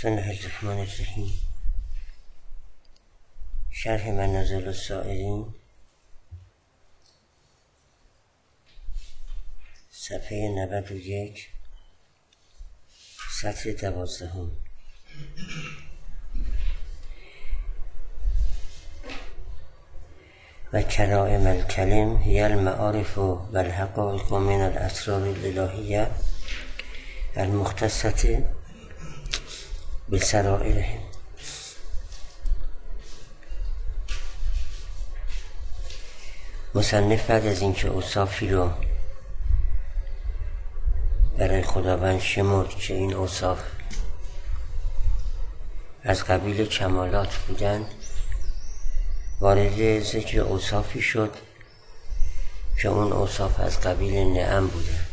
بسم الله الرحمن الرحیم. شرح منازل السائرین، صفحه 91، سطر 12. و کرائم الکلم هی المعارف و الحقائق من الاسرار الالهیه المختصة بسرائرهم. مصنف بعد از اینکه اوصافی رو برای خداوند شمرد که این اوصاف از قبیل کمالات بودند، وارد ذکر اوصافی شد که اون اوصاف از قبیل نعم بودند.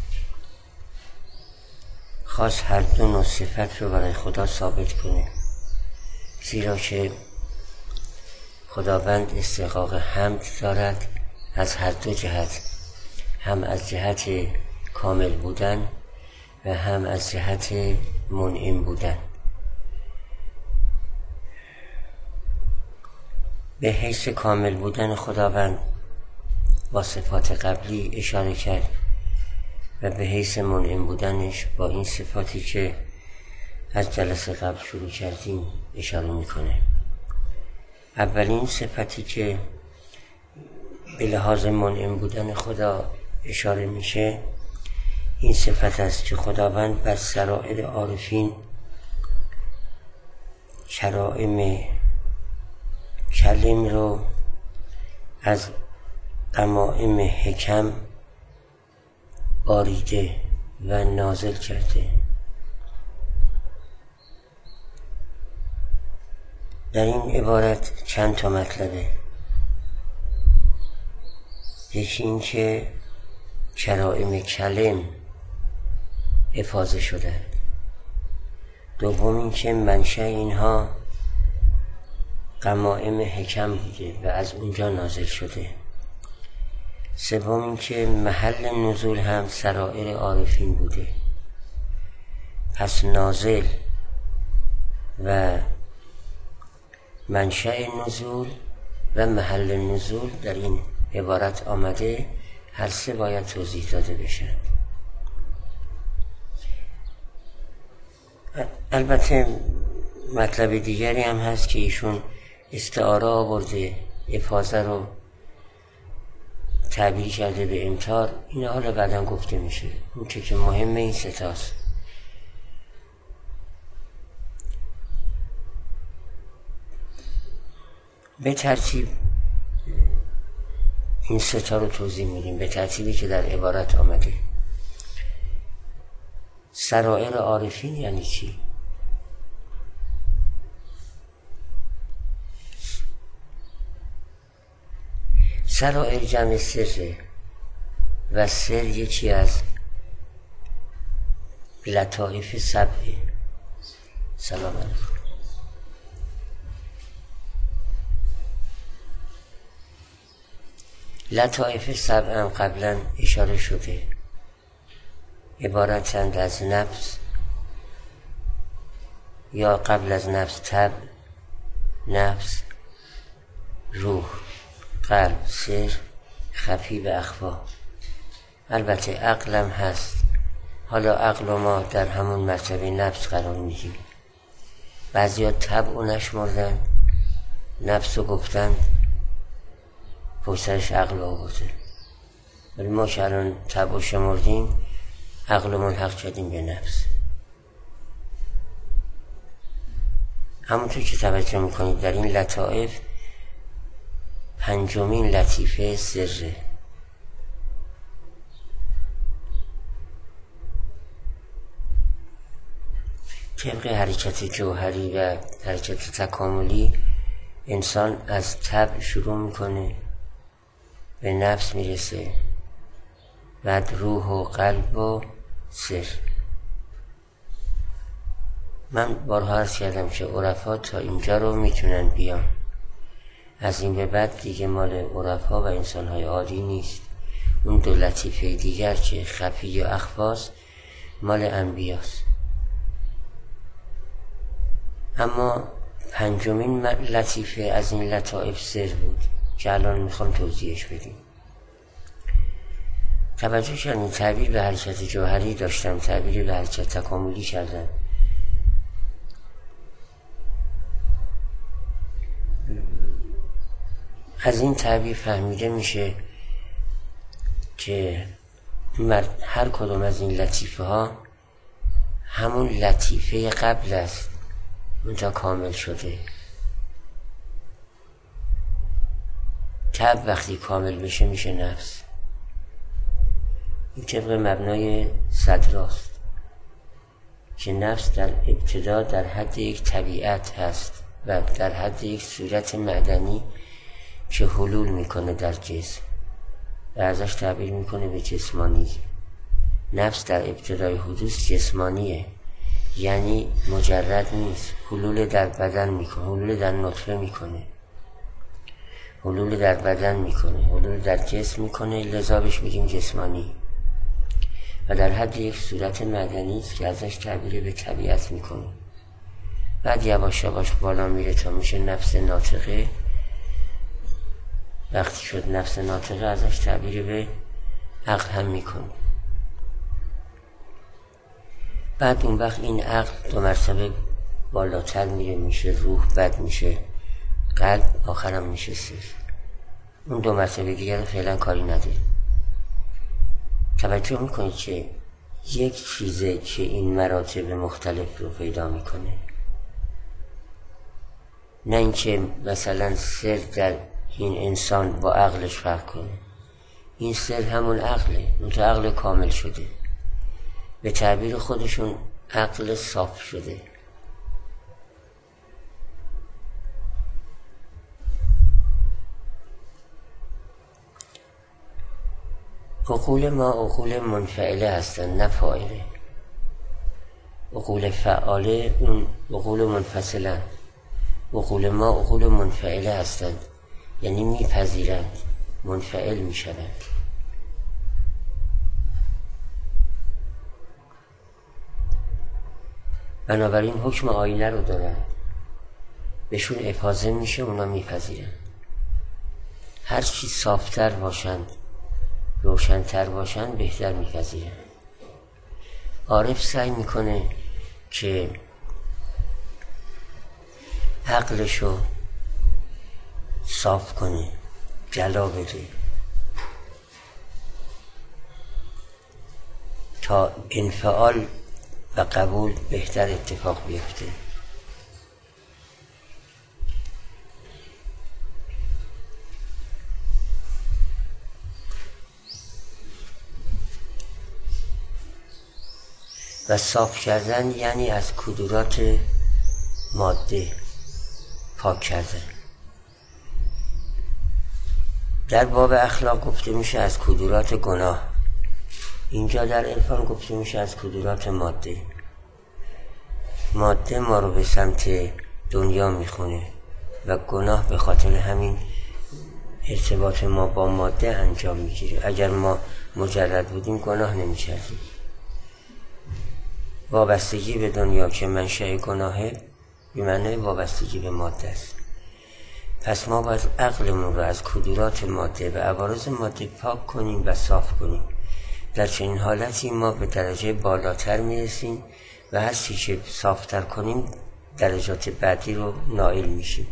خواست هر دو نوع صفت رو برای خدا ثابت کنه، زیرا که خداوند استحقاق حمد دارد از هر دو جهت، هم از جهت کامل بودن و هم از جهت منعم بودن. به حیث کامل بودن خداوند با صفات قبلی اشاره کرد و به حیث منعم بودنش با این صفاتی که از جلسه قبل شروع کردیم اشاره میکنه. اولین صفتی که به لحاظ منعم بودن خدا اشاره میشه این صفت است که خداوند بر سرائر عارفین کرائم کلم رو از غمائم حکم باریده و نازل کرده. در این عبارت چند تا مطلبه. یکی این که کرائم کلم افاضه شده، دوم این که منشأ اینها غمائم حکم بوده و از اونجا نازل شده، سوم این که محل نزول هم سرائر عارفین بوده. پس نازل و منشأ نزول و محل نزول در این عبارت آمده، هر سه باید توضیح داده بشن. البته مطلب دیگری هم هست که ایشون استعاره آورده، افاضه رو تعبیر کرده به امطار. این حالا بعداً گفته میشه. اون که مهمه این ستاست. به ترتیب این ستا رو توضیح میدیم به ترتیبی که در عبارت آمده. سرائر عارفین یعنی چی؟ سرائر جمع سره و سر یکی از لطائف سبعه. سلام علیکم. لطائف سبع هم قبلا اشاره شده، عبارتند از نفس یا قبل از نفس طبع، نفس، روح، قلب، سر، خفی و اخفا. البته عقلم هست. حالا عقل و ما در همون مرتبه نفس قرار میدیم. بعضی ها طبع و نشمردن، نفس و گفتن، پشترش عقل آورده. ولی ما که الان طبع و شمردیم، عقل و ملحق کردیم به نفس. همونطور که توجه میکنید در این لطائف پنجمین لطیفه سره. طبق حرکت جوهری و حرکت تکاملی انسان از طبع شروع میکنه، به نفس میرسه، بعد روح و قلب و سر. من بارها عرض کردم که عرفا تا اینجا رو میتونن بیان، از این به بعد دیگه مال عرفا و انسانهای عادی نیست. اون دو لطیفه دیگر که خفی و اخفاست مال انبیاست. اما پنجمین لطیفه از این لطائف سر بود که الان میخوام توضیحش بدیم. توجه کردین تعبیر به حرکت جوهری داشتم، تعبیر به حرکت تکاملی کردم. از این تعبیر فهمیده میشه که هر کدوم از این لطیفه ها همون لطیفه قبل است منتها کامل شده. طبع وقتی کامل بشه میشه نفس. این طبق مبنای صدراست که نفس در ابتدا در حد یک طبیعت هست و در حد یک صورت معدنی که حلول میکنه در جسم و ازش تعبیر میکنه به جسمانی. نفس در ابتدای حدوث جسمانیه، یعنی مجرد نیست، حلول در بدن میکنه، حلول در نطفه میکنه، حلول در بدن میکنه، حلول در جسم میکنه، لذا بهش میگیم جسمانی و در حد یک صورت معدنی است که ازش تعبیر به طبیعت میکنه. بعد یواش یواش بالا میره تا میشه نفس ناطقه. وقتی شد نفس ناطقه ازش تعبیر به عقل هم میکنه. بعد اون وقت این عقل 2 مرتبه بالاتر میره، میشه روح، بعد میشه قلب، آخرم میشه سر. اون 2 مرتبه دیگر رو فعلا کاری نداره. توجه میکنید که یک چیزه که این مراتب مختلف رو پیدا میکنه، نه اینکه مثلا سر در این انسان با عقلش فرق کنه. این سر همون عقله، منتها عقل کامل شده، به تعبیر خودشون عقل صاف شده. عقول ما عقول منفعله هستن، نه فاعله. عقول فعاله اون عقول منفصلن. عقول ما عقول منفعله هستند، یعنی میپذیرند، منفعل میشوند. بنابراین حکم آینه رو دارن، بهشون افاضه میشه، اونا میپذیرن. هر چی صافتر باشند، روشنتر باشند، بهتر میپذیرن. عارف سعی میکنه که عقلشو صاف کنه، جلا بده تا انفعال و قبول بهتر اتفاق بیفته. و صاف کردن یعنی از کدورات ماده پاک کردن. در باب اخلاق گفته میشه از کدورات گناه، اینجا در عرفان گفته میشه از کدورات ماده. ماده ما رو به سمت دنیا میخونه و گناه به خاطر همین ارتباط ما با ماده انجام میگیره. اگر ما مجرد بودیم گناه نمیکردیم. وابستگی به دنیا که منشأ گناهه به معنی وابستگی به ماده است. پس ما باید عقلمون رو از کدورات ماده و عوارض ماده پاک کنیم و صاف کنیم. در چنین حالتی ما به درجه بالاتر میرسیم و هر چی که صافتر کنیم درجات بعدی رو نائل میشیم.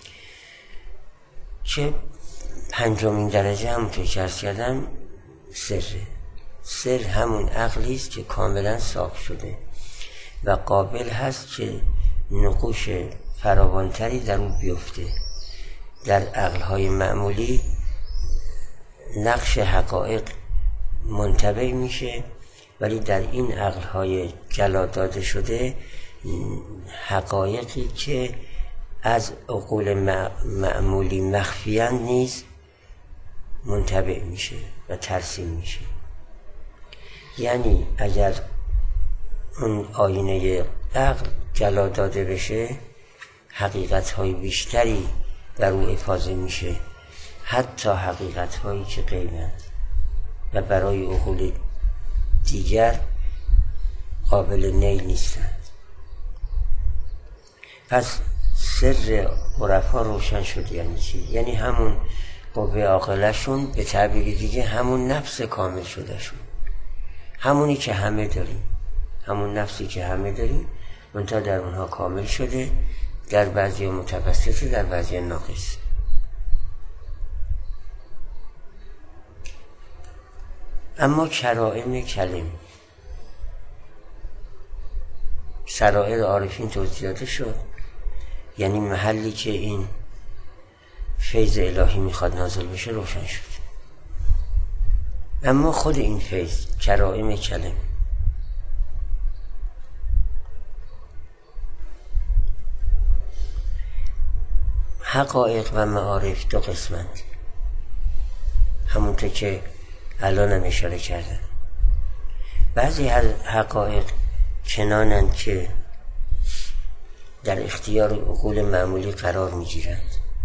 که 5مین درجه همونطور که عرض کردم سره. سر همون عقلی است که کاملا صاف شده و قابل هست که نقوش فراوانتری در اون بیفته. در عقلهای معمولی نقش حقایق منطبع میشه، ولی در این عقلهای جلا داده شده حقایقی که از عقول معمولی مخفیان نیز منطبع میشه و ترسیم میشه. یعنی اگر اون آینه عقل جلا داده بشه حقیقت‌های بیشتری در او افاضه میشه، حتی حقیقت‌هایی که غیبند و برای عقول دیگر قابل نیل نیستند. پس سر عرفا روشن شد. یعنی چی؟ یعنی همون قوه عاقله‌شون، به تعبیر دیگه همون نفس کامل شده شون، همونی که همه داریم، همون نفسی که همه داریم، منتها در اونها کامل شده، در بعضی متوسطه، در بعضی ناقص. اما کرائم کلم، سرائر عارفین توضیح داده شد، یعنی محلی که این فیض الهی میخواد نازل بشه روشن شد. اما خود این فیض، کرائم کلم، حقایق و معارف دو قسمند، همونطور که الان هم اشاره کردم. بعضی حقایق چنانند که در اختیار عقول معمولی قرار میگیرند.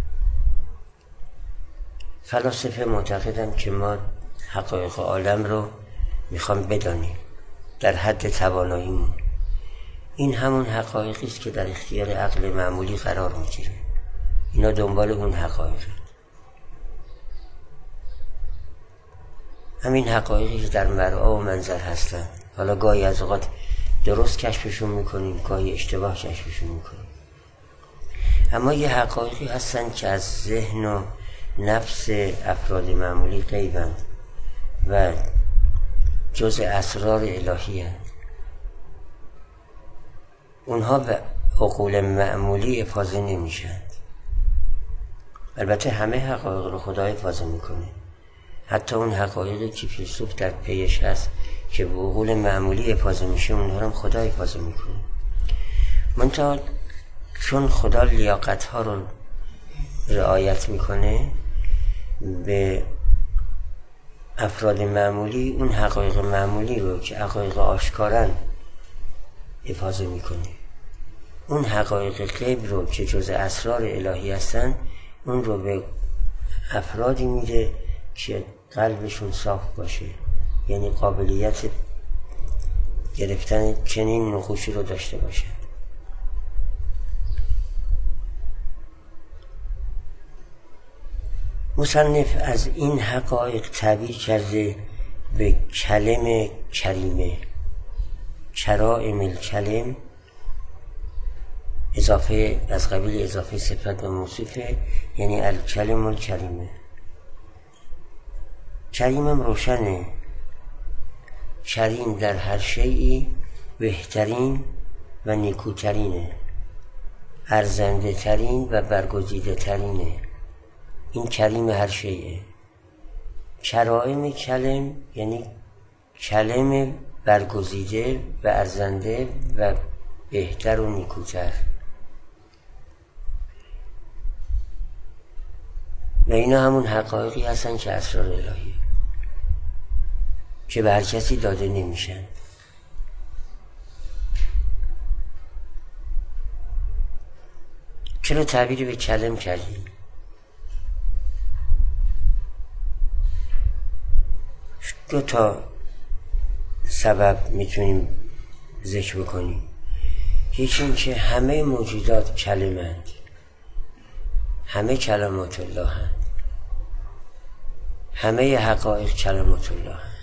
فلاسفه معتقدند که ما حقایق عالم رو میخوام بدانیم در حد تواناییمون. این همون حقایقی است که در اختیار عقل معمولی قرار میگیره. اینا دنبال اون حقایق، همین حقایقی که در مرعا و منظر هستن. حالا گاهی از اوقات درست کشفشون میکنیم، گاهی اشتباه کشفشون میکنیم، اما یه حقایقی هستن که از ذهن و نفس افراد معمولی غیبند و جزء اسرار الهی هستند. اونها به عقول معمولی افاضه نمیشن. البته همه حقایق رو خدا افاضه میکنه، حتی اون حقایقی که فیلسوف در پیش هست که به عقول معمولی افاضه میشه، اونها رو خدا افاضه میکنه. منتها چون خدا لیاقت ها رو رعایت میکنه، به افراد معمولی اون حقایق معمولی رو که حقایق آشکارن افاضه میکنه. اون حقایق غیب رو که جز اسرار الهی هستن، اون رو به افرادی میده که قلبشون صاف باشه، یعنی قابلیت گرفتن چنین نقوشی رو داشته باشه. مصنف از این حقایق تعبیر کرده به کلم کریمه، کرائم الکلم، اضافه از قبیل اضافه صفت و موصوفه، یعنی الکلم الکریمه. کریمم روشنه، کریم در هر شیئی بهترین و نیکوترینه، ارزنده ترین و برگزیده ترینه. این کریم هر شیئه. کرائم کلم یعنی کلم برگزیده و ارزنده و بهتر و نیکوتر. و اینا همون حقایقی هستن که اسرار الهی، که به هر کسی داده نمیشن. چرا تعبیری به کلم کردیم؟ دو تا سبب میتونیم ذکر بکنیم. یکی این که همه موجودات کلمند، همه کلمات الله هست، همه حقایق کلمات الله هست.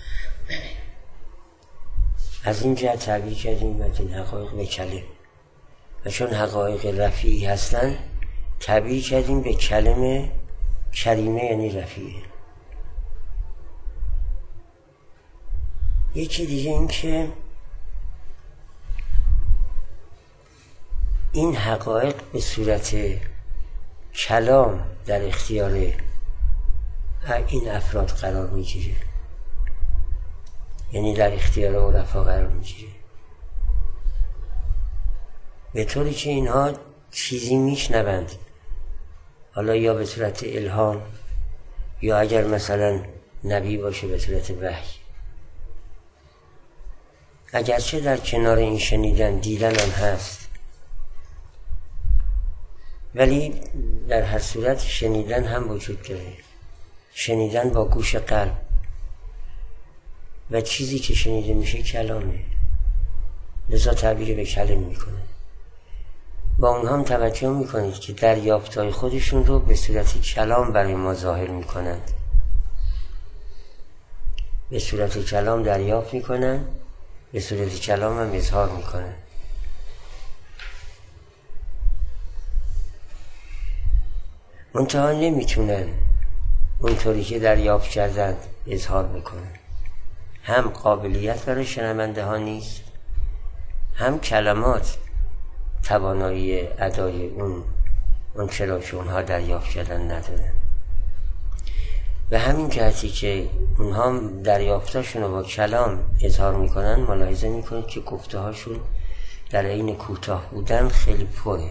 از این جهت تعبیر کردیم و این حقایق به کلم، و چون حقایق رفیعی هستن تعبیر کردیم به کلمه کریمه، یعنی رفیعه. یکی دیگه این که این حقایق به صورت کلام در اختیار این افراد قرار میگیره، یعنی در اختیار عرفا قرار میگیره، به طوری که اینها چیزی میشنوند، حالا یا به صورت الهام یا اگر مثلا نبی باشه به صورت وحی. اگرچه در کنار این شنیدن دیدن هم هست، ولی در هر صورت شنیدن هم وجود داره. شنیدن با گوش قلب و چیزی که شنیده میشه کلامه، لذا تعبیر به کلم میکنه. با اونها هم توجه میکنید که دریافتهای خودشون رو به صورت کلام برای ما ظاهر میکنند، به صورت کلام دریافت میکنن، به صورت کلام هم اظهار میکنن. منتها نمیتونن اونطوری که دریافت کردن اظهار بکنن. هم قابلیت برای شنونده ها نیست، هم کلمات توانایی ادای اون چرا که اونها دریافت کردن ندارن. به همین جهتی که اونها دریافتاشون رو با کلام اظهار میکنن، ملاحظه میکنید که گفته هاشون در عین کوتاه بودن خیلی پره.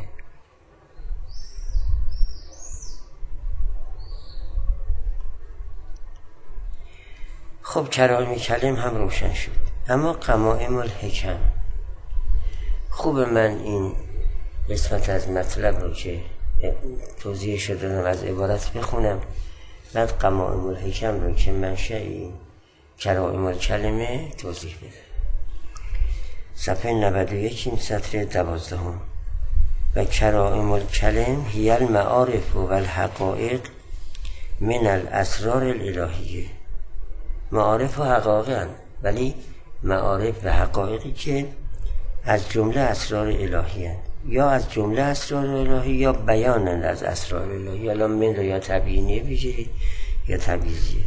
خب کرائم کلم هم روشن شد. اما قمائم الحکم، خوب من این قسمت از مطلب رو که توضیح شده رو از عبارت بخونم، بعد قمائم الحکم رو که منشأ این کرائم الکلمه توضیح بده. صفحه 91 این سطر 12. و کرائم الکلم هی المعارف و الحقائق من الاسرار الالهیه. معارف و حقایق، ولی معارف و حقایقی که از جمله اسرار الهی هستند، یا از جمله اسرار الهی یا بیانند از اسرار الهی. الان من رو یا تبیینیه بگیرید یا تبییزیه.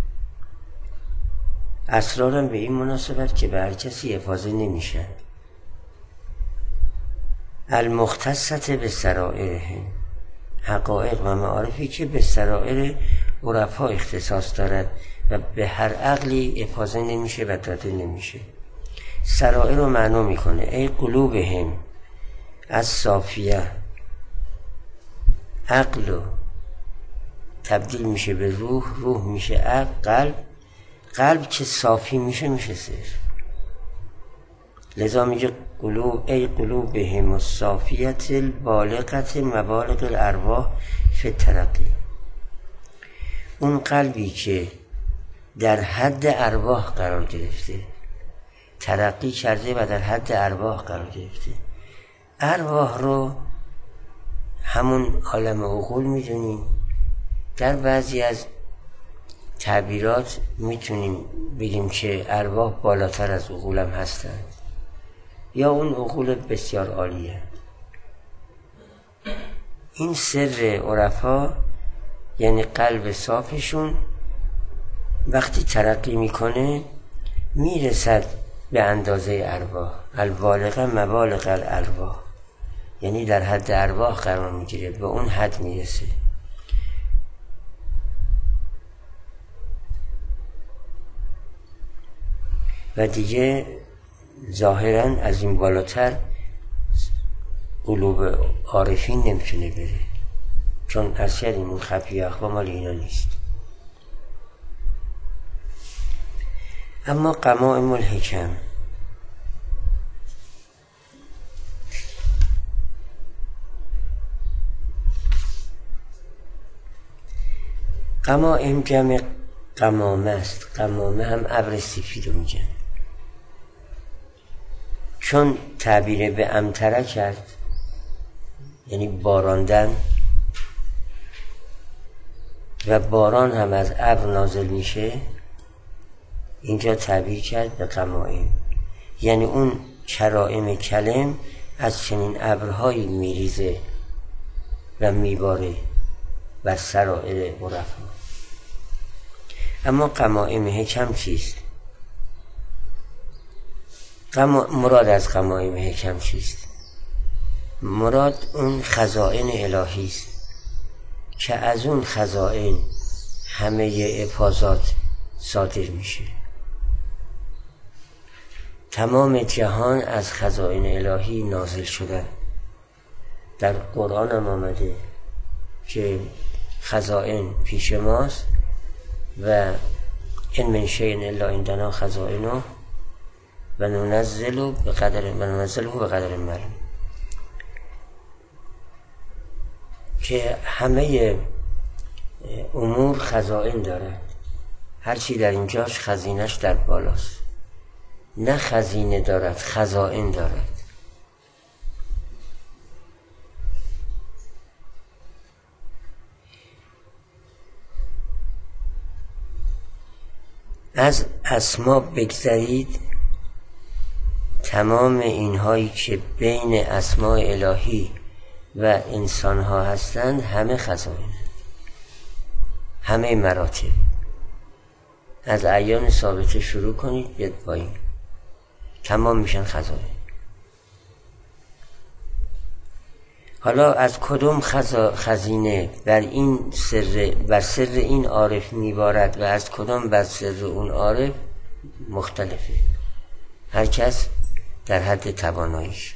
اسرارم به این مناسبت که به هر کسی افاضه نمیشن. المختصت به سرائرهم، حقایق و معارفی که به سرائر عرفا اختصاص دارد و به هر عقلی افاضه نمیشه و داده نمیشه. سرائر رو معنا میکنه ای قلوبهم از صافیه، عقل رو تبدیل میشه به روح، روح میشه عقل، قلب که صافی میشه صرف. لذا میگه قلوب ای قلوبهم الصافیت البالغت مبالغ الارواح فی الترقی. اون قلبی که در حد ارواح قرار گرفته، ترقی کرده و در حد ارواح قرار گرفته. ارواح رو همون عالم عقول میدونیم. در بعضی از تعبیرات میتونیم بگیم که ارواح بالاتر از عقول هم هستند، یا اون عقول بسیار عالیه. این سر عرفا یعنی قلب صافشون وقتی ترقی میکنه میرسد به اندازه ارواح. البالغه مبالغ الارواح، یعنی در حد ارواح قرار میگیره، به اون حد میرسه. و دیگه ظاهرا از این بالاتر قلوب عارفین نمیتونه بره، چون اصلا این خفی اخوا مال اینا نیست. اما قمائم الحکم، قمائم جمع قمامه است. قمامه هم ابر سفید رو میگن، چون تعبیر به امطره کرد یعنی باراندن، و باران هم از ابر نازل میشه، اینجا تعبیر کرد به قمائم. یعنی اون کرائم کلم از چنین ابرهایی میریزه و میباره بر سرائر عرفا. اما قمائم حکم چیست؟ مراد از قمائم حکم چیست؟ مراد اون خزائن الهی است که از اون خزائن همه افاضات صادر میشه. تمام جهان از خزائن الهی نازل شدن. در قرآن هم آمده که خزائن پیش ماست و ان من شیء الا عندنا خزائنه و ننزله به قدر معلوم، که همه امور خزائن دارد. هرچی در اینجاش خزینش در بالاست. نه خزینه دارد، خزائن دارد. از اسما بگذرید، تمام اینهایی که بین اسماء الهی و انسانها هستند همه خزائن، همه مراتب. از اعیان ثابته شروع کنید بیاد پایین، تمام میشن خزائن. حالا از کدوم خزینه بر سر این عارف میبارد و از کدام بر سر اون عارف مختلفه، هر کس در حد تواناییش.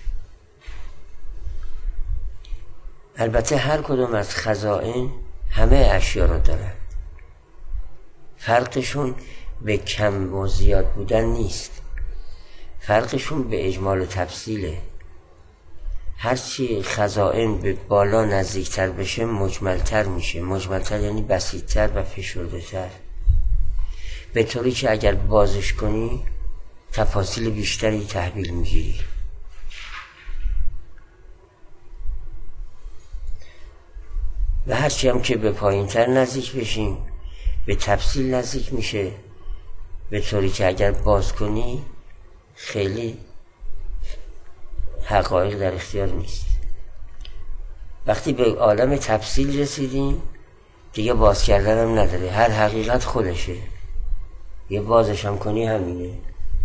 البته هر کدوم از خزائن همه اشیا رو دارن، فرقشون به کم و زیاد بودن نیست، فرقشون به اجمال و تفصیله. هرچی خزائن به بالا نزدیکتر بشه مجملتر میشه. مجملتر یعنی بسیطتر و فشرده تر، به طوری که اگر بازش کنی تفاصیل بیشتری تحویل میگیری. و هرچی هم که به پایین تر نزدیک بشیم به تفصیل نزدیک میشه، به طوری که اگر باز کنی خیلی حقایق در اختیار نیست. وقتی به عالم تفصیل رسیدیم دیگه باز کردن هم نداره، هر حقیقت خودشه، یه بازش هم کنی همینه،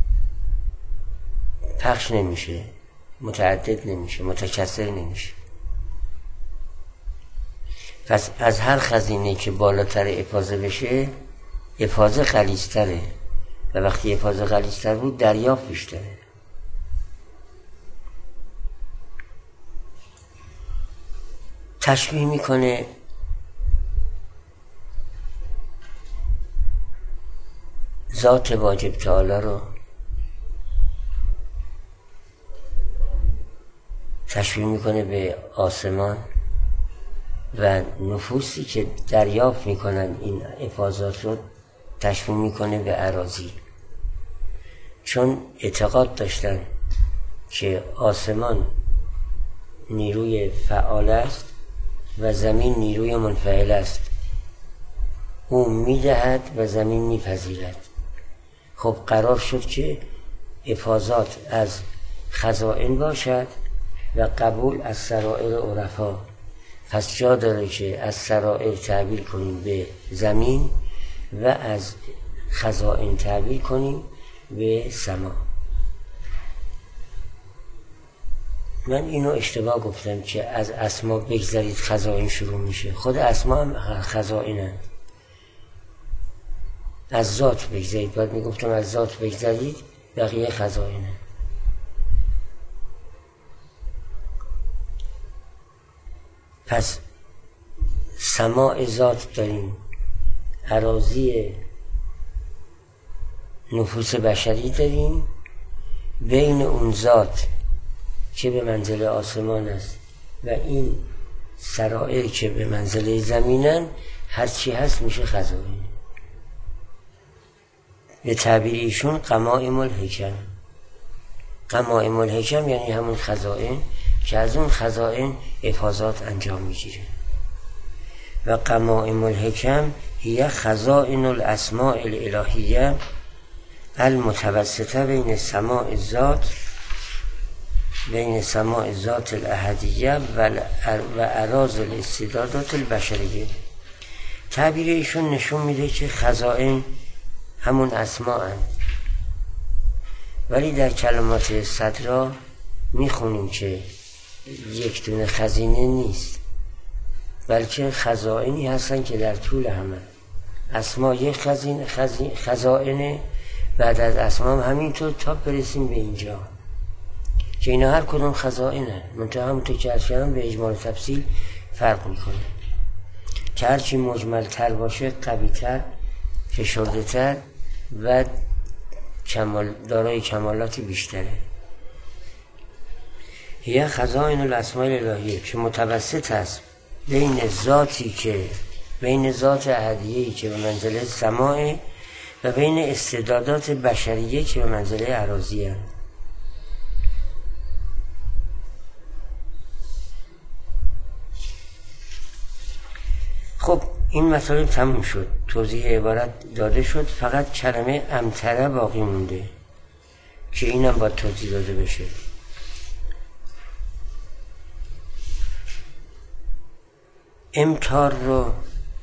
پخش نمیشه، متعدد نمیشه، متکثر نمیشه. پس از هر خزینه که بالاتر افاضه بشه افاضه غلیظ‌تره، و وقتی افاضه غلیظ‌تر بود دریافت بیشتره. تشبیه میکنه ذات واجب تعالی رو، تشبیه میکنه به آسمان و نفوسی که دریافت میکنن این افاضات رو تشبیه میکنه به اراضی، چون اعتقاد داشتن که آسمان نیروی فعال است و زمین نیروی منفعل است، او میدهد و زمین میپذیرد. خب قرار شد که افاضات از خزائن باشد و قبول از سرائر عرفا، پس جا داره که از سرائر تعبیر کنیم به زمین و از خزائن تعبیر کنیم به سما. من اینو اشتباه گفتم که از اسما بگذارید خزائن شروع میشه، خود اسما هم خزائنند. از ذات بگذارید، باید میگفتم از ذات بگذارید بقیه خزائنند. پس سماع ذات داریم، اراضی نفوس بشری داریم، بین اون ذات که به منزله آسمان است و این سرائر که به منزله زمینن، هرچی هست میشه خزائن. به تعبیر ایشون قمائم الحکم. قمائم الحکم یعنی همون خزائن که از اون خزائن افاضات انجام میگیره. و قمائم الحکم هی خزائن الاسماء الالهیه المتوسطه بین سماع ذات الاحدیه و اراض الاستعدادات البشریه. تعبیر ایشون نشون میده که خزائن همون اسماء هست، ولی در کلمات صدرا میخونیم که یک دونه خزینه نیست، بلکه خزائنی هستن که در طول همه اسما یک خزائنه، بعد از اسما همینطور تا برسیم به اینجا که اینا هر کدوم خزائنه، منطقه همونطور که ارشدم به اجمال تفصیل فرق میکنه که هرچی مجمل تر باشه قوی تر، فشرده تر و دارای کمالات بیشتره. هی خزائن الاسماء الالهیه که متوسط است بین ذات احدیه‌ای که به منزله سماعه و بین استعدادات بشریه که به منزله اراضی هست. خب این مطالب تموم شد، توضیح عبارت داده شد، فقط کلمه امطره باقی مونده که اینم باید توضیح داده بشه. امطار رو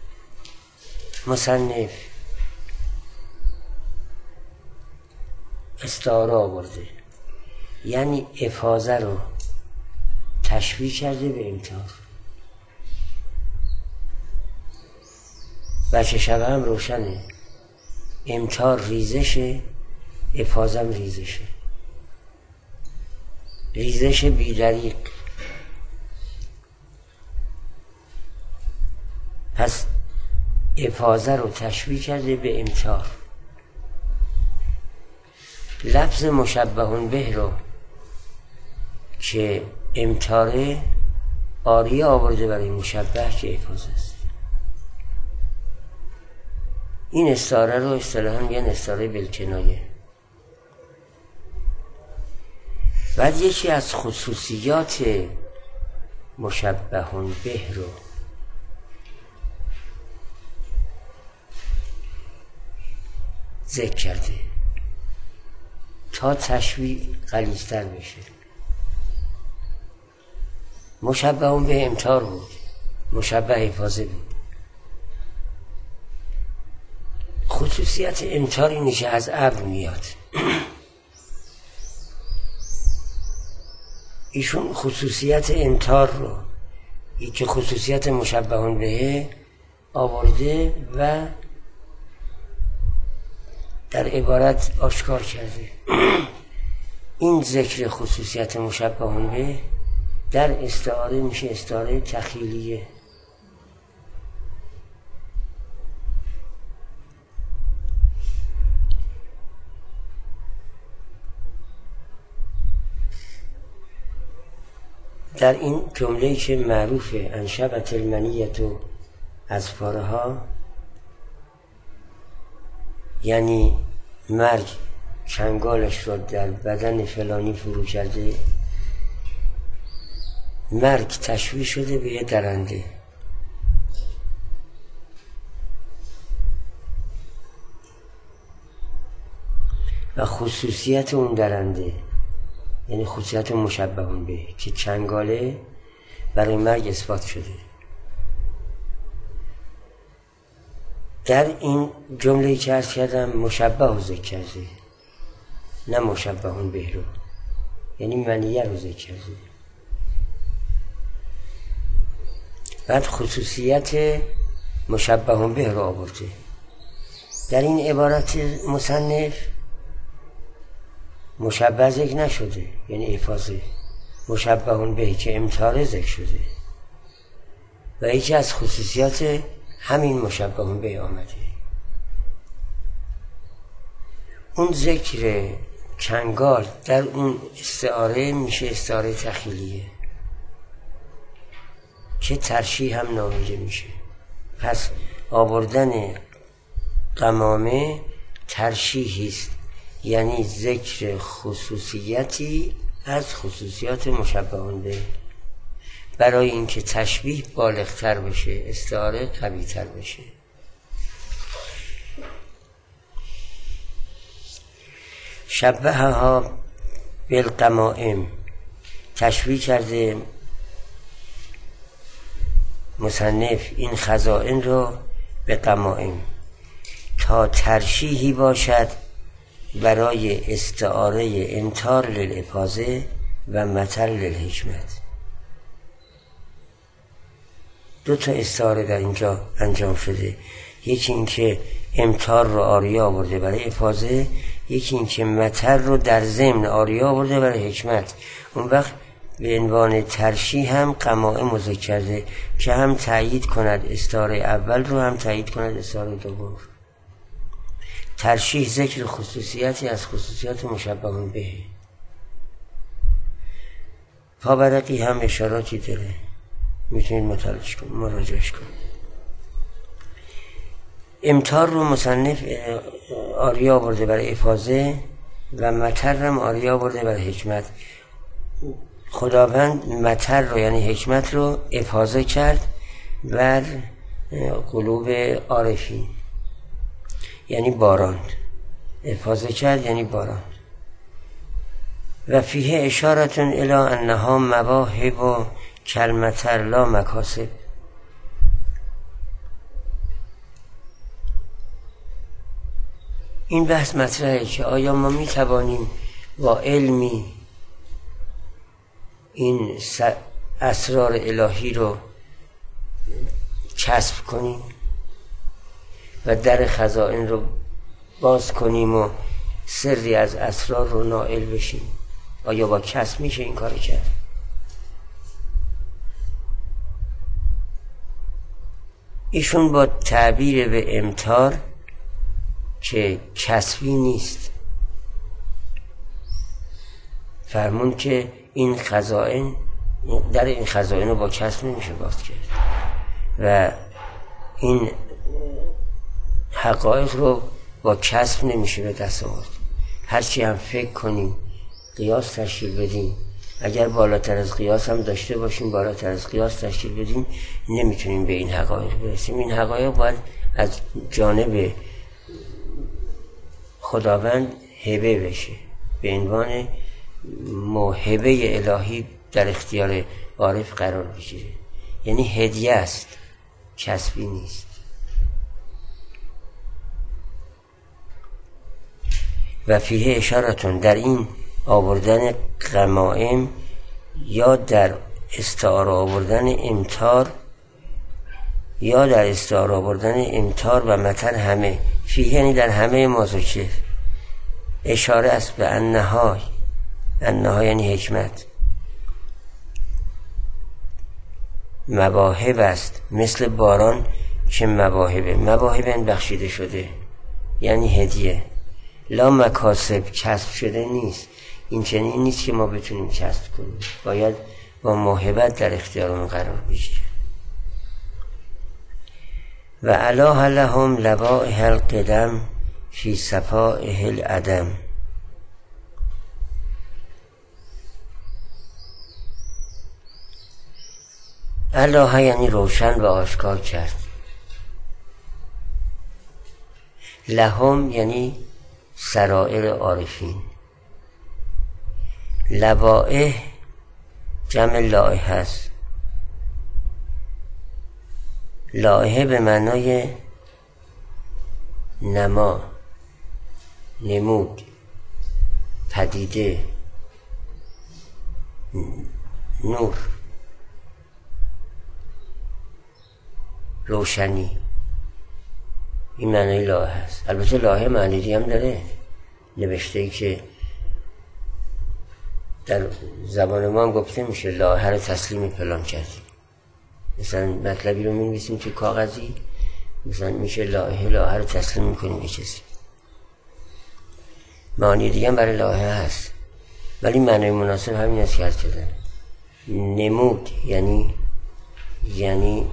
مصنف استعاره آورده، یعنی افاضه رو تشبیه کرده به امطار. بچه شبه هم روشنه، امطار ریزشه، افاضه هم ریزشه، ریزش بی‌دریغ. پس افاضه رو تشبیه کرده به امطار. لفظ مشبه به رو که امطاره آریه آورده برای مشبه که افاضه است. این استعاره رو اصطلاحاً میگن استعاره بالکنایه. بعد یکی از خصوصیات مشبه به رو ذکر کرده تا تشبیه غلیظ‌تر بشه. مشبه به امطار بود، مشبه افاضه بود. خصوصیت امطار اینه که از ابر میاد. ایشون خصوصیت امطار رو که خصوصیت مشبه به آورده و در عبارت آشکار کرده. این ذکر خصوصیت مشبه به در استعاره میشه استعاره تخیلیه. در این جمله‌ای که معروفه انشبت المنیت و اظفارها، یعنی مرگ چنگالش را در بدن فلانی فرو کرده، مرگ تشبیه شده به یه درنده. و خصوصیت اون درنده یعنی خصوصیت مشبه به که چنگاله برای مرگ اثبات شده. در این جمله‌ای که عرض کردم مشبه رو ذکر کرده، نه مشبه به رو، یعنی منیه رو ذکر کرده. بعد خصوصیت مشبه به رو آورده. در این عبارت مصنف مشبه ذکر نشده، یعنی افاضه. مشبه به که امطاره ذکر شده و یکی از خصوصیات همین مشبه به آمده. اون ذکر چنگال در اون استعاره میشه استعاره تخیلیه که ترشیح هم نامیده میشه. پس آوردن قمامه ترشیحی است، یعنی ذکر خصوصیتی از خصوصیات مشبه به برای اینکه تشبیه بالغ‌تر بشه، استعاره قوی‌تر بشه. شبهها بالقمائم، تشبیه کرده مصنف این خزائن رو به قمائم تا ترشیحی باشد برای استعاره امطار للافاضه و مطر للحکمت. دو تا استعاره در اینجا انجام شده، یکی این که امطار رو آریه آورده برای افاضه، یکی این که مطر رو در ضمن آریه آورده برای حکمت. اون وقت به عنوان ترشیح هم قمائم ذکر کرده که هم تأیید کند استعاره اول رو، هم تأیید کند استعاره دوم. ترشیح ذکر خصوصیتی از خصوصیات مشبه به. پابرقی هم اشاراتی داره، میتونید مراجعش کنید. امطار رو مصنف آریه آورده برای افاضه و مطر هم آریه آورده برای حکمت. خداوند مطر رو یعنی حکمت رو افاضه کرد بر قلوب عارفین، یعنی باران، افاضه کرد یعنی باران. و فیه اشارة الی انها مواهب و کلمتر لا مکاسب. این بحث مطرحه که آیا ما می توانیم با علمی این اسرار الهی رو کسب کنیم و در خزائن رو باز کنیم و سری از اسرار رو نائل بشیم؟ آیا با کسب میشه این کار کرد؟ ایشون با تعبیر به امتار که کسبی نیست فرمون که این خزائن، در این خزائن رو با کسب نمیشه باز کرد و این حقایق رو با کسب نمیشه به دست آورد. هرچی هم فکر کنیم، قیاس تشکیل بدیم، اگر بالاتر از قیاس هم داشته باشیم، بالاتر از قیاس تشکیل بدیم، نمیتونیم به این حقایق برسیم. این حقایق باید از جانب خداوند هبه بشه، به عنوان موهبه الهی در اختیار عارف قرار بگیره. یعنی هدیه است، کسبی نیست. و فیه اشارتون، در این آوردن غمائم یا در استعاره آوردن امتار یا در استعاره آوردن امتار و متن همه، فیه یعنی در همه مذکر، اشاره است به انها یعنی حکمت، مواهب است مثل باران که مواهب بخشیده شده یعنی هدیه، لا مکاسب کسب شده نیست. این چنین نیست که ما بتونیم کسب کنیم، باید با موهبت در اختیارمون قرار بگیره. و الاح لهم لوائح القدم فی صفائح العدم. الاح یعنی روشن و آشکار کرد، لهم یعنی سرائر عارفین، لوائح جمع لائحه است. لائحه به معنای نما، نمود، پدیده، نور، روشنی، این معنای لائحه است. البته لائحه معنی دیگه هم داره، نوشته‌ای که در زبان ما هم گفته میشه لائحه رو تسلیم فلان کردیم. مثلا مطلبی رو می‌نویسیم که کاغذی، مثلا میشه لائحه رو تسلیم میکنیم به کسی. معنی دیگه هم برای لائحه هست، ولی معنی مناسب همین است که عرض کردم. نمود یعنی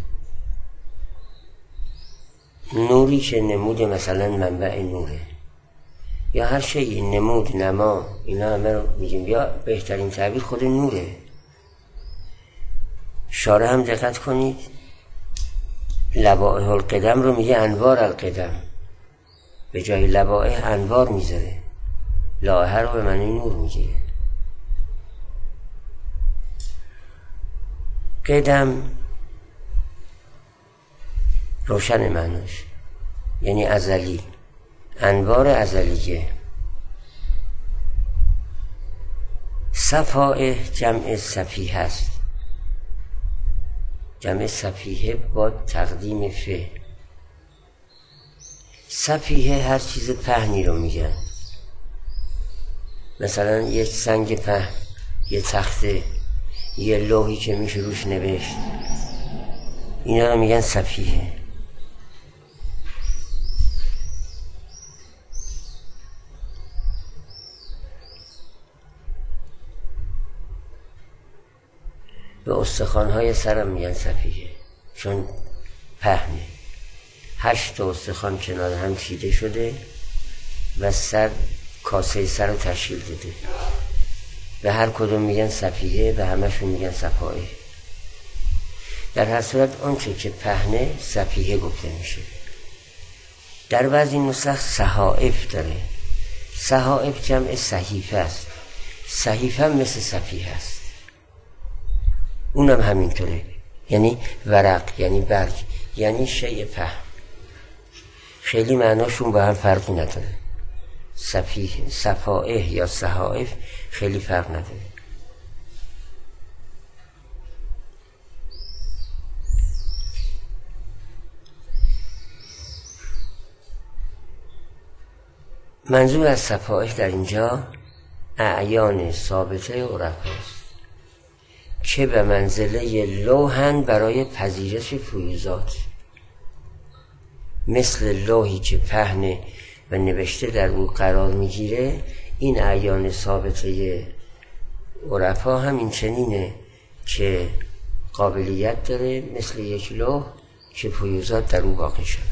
نوری که نمود مثلا منبع نوره یا هر شیء، نمود، نما، اینا همه رو میگیم، یا بهترین تعبیر خود نوره. شارح هم دقت کنید، لوائح القدم رو میگه انوار القدم، به جای لوائح انوار میذاره، لائحه رو به معنی نور میگه. قدم روشن معناش یعنی ازلی، انوار ازلیه. صفائح جمع صفیحه است، جمع صفیحه با تقدیم فه. صفیحه هر چیز پهنی رو میگن، مثلا یه سنگ پهن، یه تخته، یه لوحی که میشه روش نوشت، اینا رو میگن صفیحه. به استخوان‌های سرم میگن صفیحه، چون پهنه. 8 استخوان کنار هم چیده شده و سر، کاسه سر رو تشکیل داده، به هر کدوم میگن صفیحه و همشون میگن صفائح. در هر صورت آنچه که پهنه صفیحه گفته میشه. در بعضی نسخ صحائف داره. صحائف جمع صحیفه است. صحیفه هم مثل صفیحه است، اونم همینطوره، یعنی ورق، یعنی برگ، یعنی شیء پهن. خیلی معناشون با هم فرقی نداره. صفائح یا صحائف خیلی فرق نداره. منظور از صفائح در اینجا اعیان ثابته عرفاست که به منزله لوحن برای پذیرش فیوزات، مثل لوحی که پهن و نوشته در او قرار میگیره. این اعیان ثابته عرفا هم این چنینه که قابلیت داره مثل یک لوح که فیوزات در او واقع شود.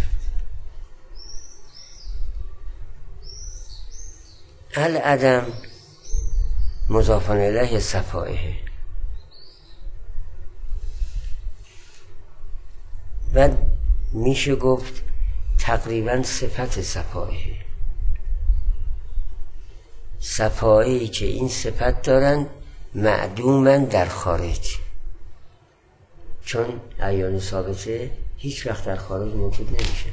العدم مضاف الیه صفائح و میشه گفت تقریبا صفت صفائحی که این صفت دارن معدومن در خارج، چون اعیان ثابته هیچ وقت در خارج موجود نمیشه.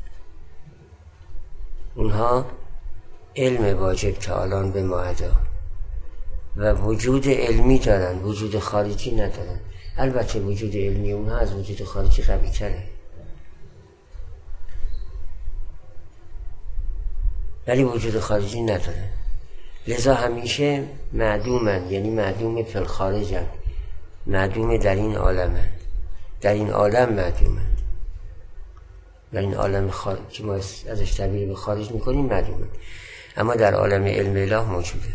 اونها علم واجب تعالان به معدا و وجود علمی دارن، وجود خارجی ندارن. البته وجود علمی اونها از وجود خارجی قوی تره، ولی وجود خارجی ندارن. لذا همیشه معدومن، یعنی معدوم فی الخارجن، معدوم در این عالمن، در این عالم معدومن، در این عالم که ما ازش تعبیر به خارج میکنیم معدومن، اما در عالم علم اله موجوده.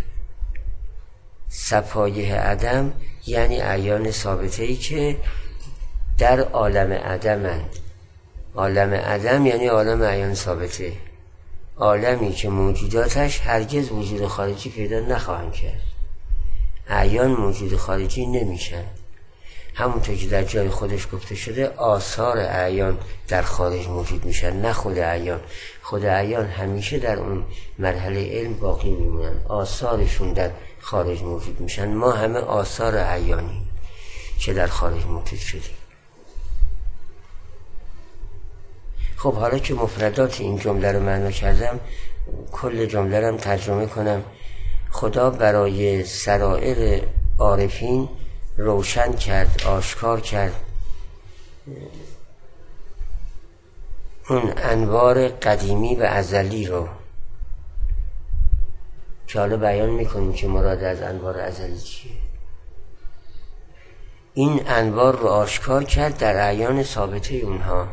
صفایح عدم یعنی اعیان ثابته‌ای که در عالم عدمند. عالم عدم یعنی عالم اعیان ثابته، عالمی که موجوداتش هرگز وجود خارجی پیدا نخواهند کرد. اعیان موجود خارجی نمیشن. همونطور که در جای خودش گفته شده آثار اعیان در خارج موجود میشن، نه خود اعیان. خود اعیان همیشه در اون مرحله علم باقی میمونن، آثارشون در خارج موجود میشن. ما همه آثار اعیانی که در خارج موجود شدیم. خب حالا که مفردات این جمله رو معنا کردم، کل جمله رو ترجمه کنم. خدا برای سرائر عارفین روشن کرد، آشکار کرد اون انوار قدیمی و ازلی رو که حالا بیان میکنیم که مراد از انوار ازلی چیه. این انوار رو آشکار کرد در اعیان ثابته اونها،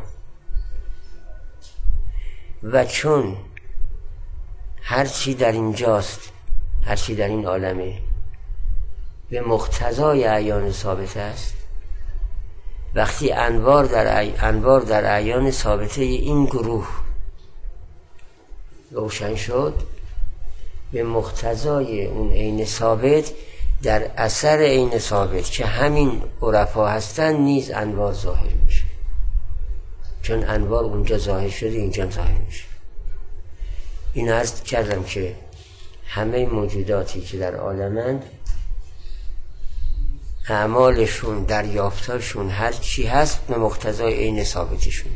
و چون هرچی در اینجاست، هرچی در این عالمه به مقتضای اعیان ثابته است، وقتی انوار در اعیان ثابته این گروه روشن شد، به مقتضای اون عین ثابت در اثر عین ثابت که همین عرفا هستن نیز انوار ظاهر میشه. چون انوار اونجا ظاهر شده اینجا ظاهر میشه. این عرض کردم که همه موجوداتی که در عالمند اعمالشون، دریافتاشون، هر چی هست به مقتضای عین ثابتشونه.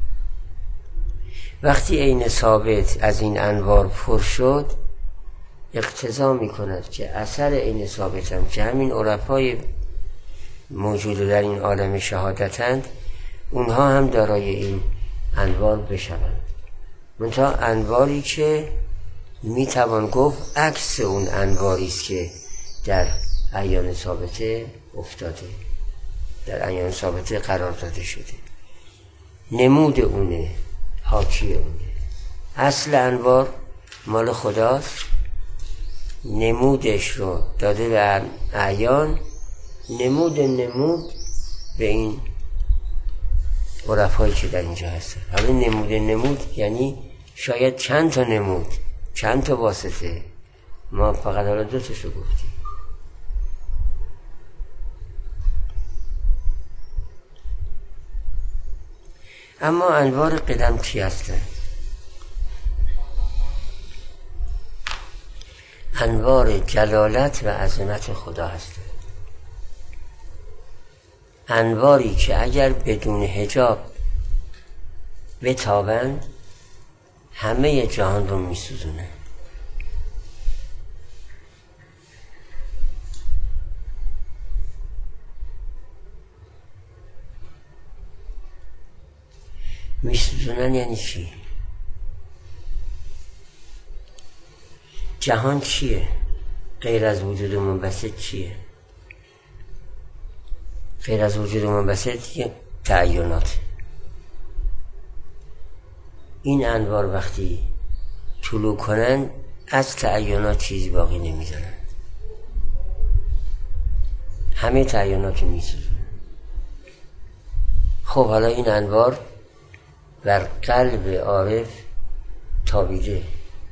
وقتی عین ثابت از این انوار پر شد، اقتضا میکند که اثر عین ثابت هم که همین عرفای موجود در این عالم شهادتند، اونها هم دارای این انوار بشوند. منتها انواری که میتوان گفت عکس اون انواری است که در اعیان ثابته افتاده، در اعیان ثابته قرار داده شده. نمود اونه، حاکی اونه. اصل انوار مال خداست، نمودش رو داده به اعیان، نمود به این عرفایی که در اینجا هستن. حالا نمود یعنی شاید چند تا نمود، چند تا واسطه، ما فقط حالا 2 تاشو گفتیم. اما انوار قدم چی هستند؟ انوار جلالت و عظمت خدا هستند. انواری که اگر بدون حجاب بتابند همه جهان رو میسوزونه. میسوزونن یعنی چی؟ جهان چیه؟ غیر از وجود منبسط چیه؟ غیر از وجود منبسط یه تعینات. این انوار وقتی طلوع کنن از تعینات چیزی باقی نمیذارن، همه تعینات رو میسوزن. خب حالا این انوار بر قلب عارف تابیده،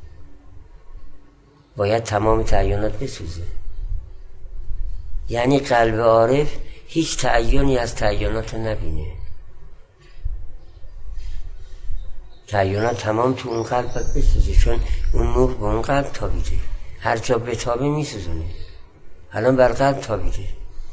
باید تمام تعینات بسوزه. یعنی قلب عارف هیچ تعینی از تعینات نبینه، تعینات تمام تو اون قلب باید بسوزه، چون اون نور به اون قلب تابیده، هر جا بتابه میسوزونه. الان بر قلب تابیده،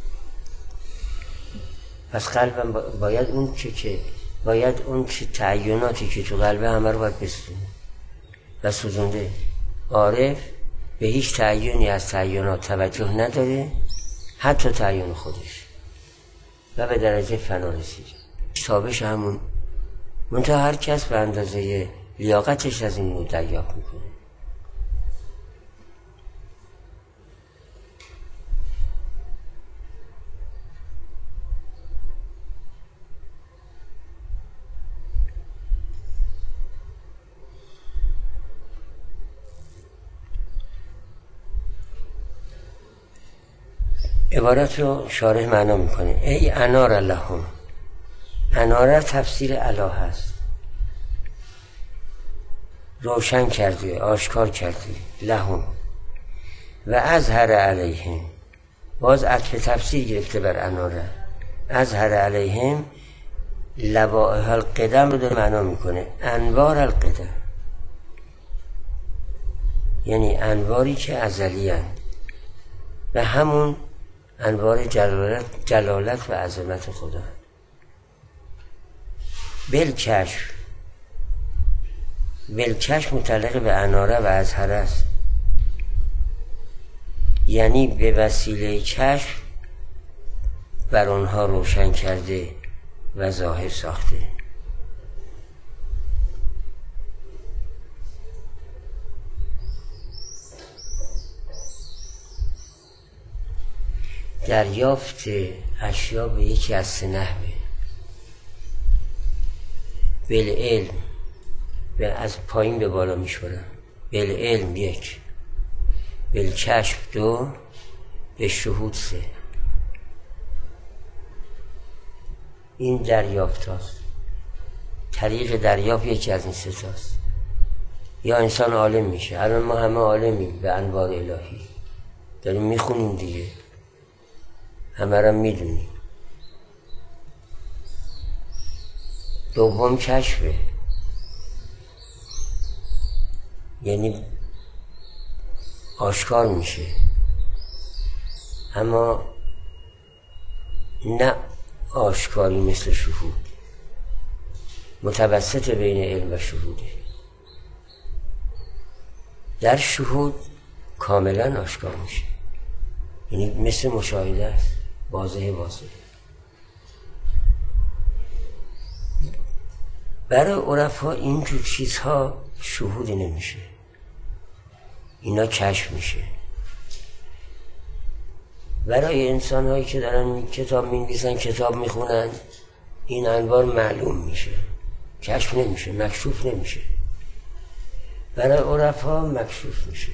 پس قلبم باید اون چه تعیناتی که تو قلبه همه رو باید بسوزونه و سوزونده. عارف به هیچ تعینی از تعینات توجه نداره، حتی تعین خودش، و به درجه فنا رسیده. تابش همون منتها هر کس به اندازه لیاقتش از این نور دریافت میکنه. عبارت رو شارح معنا میکنه. ای انار لهم، انار تفسیر اله هست، روشن کرده، آشکار کرده، لهم و اظهر علیهم، باز عطف تفسیر گرفته بر اناره، اظهر علیهم لوائح القدم رو داره معنا میکنه، انوار القدم، یعنی انواری که ازلی هست و همون انوار جلالت و عظمت خدا. بالکشف متعلق به اناره و اظهر است، یعنی به وسیله کشف بر آنها روشن کرده و ظاهر ساخته. دریافت اشیا به یکی از سه نحوه: بالعلم، از پایین به بالا میشورن، بالعلم یک، بالکشف دو، به شهود سه. این دریافت هاست. طریق دریافت یکی از این سه تاست. یا انسان عالم میشه. الان ما همه عالمیم به انوار الهی، داریم میخونیم دیگه، همه را میدونیم. دوم کشفه، یعنی آشکار میشه، اما نه آشکاری مثل شهود، متوسط بین علم و شهوده. در شهود کاملا آشکار میشه، یعنی مثل مشاهده است، واضحه. برای عرفا اینجور چیزها شهود نمیشه، اینا کشف میشه. برای انسان هایی که دارن کتاب مینویسن، کتاب میخونن، این انوار معلوم میشه، کشف نمیشه، مکشوف نمیشه. برای عرفا مکشوف میشه،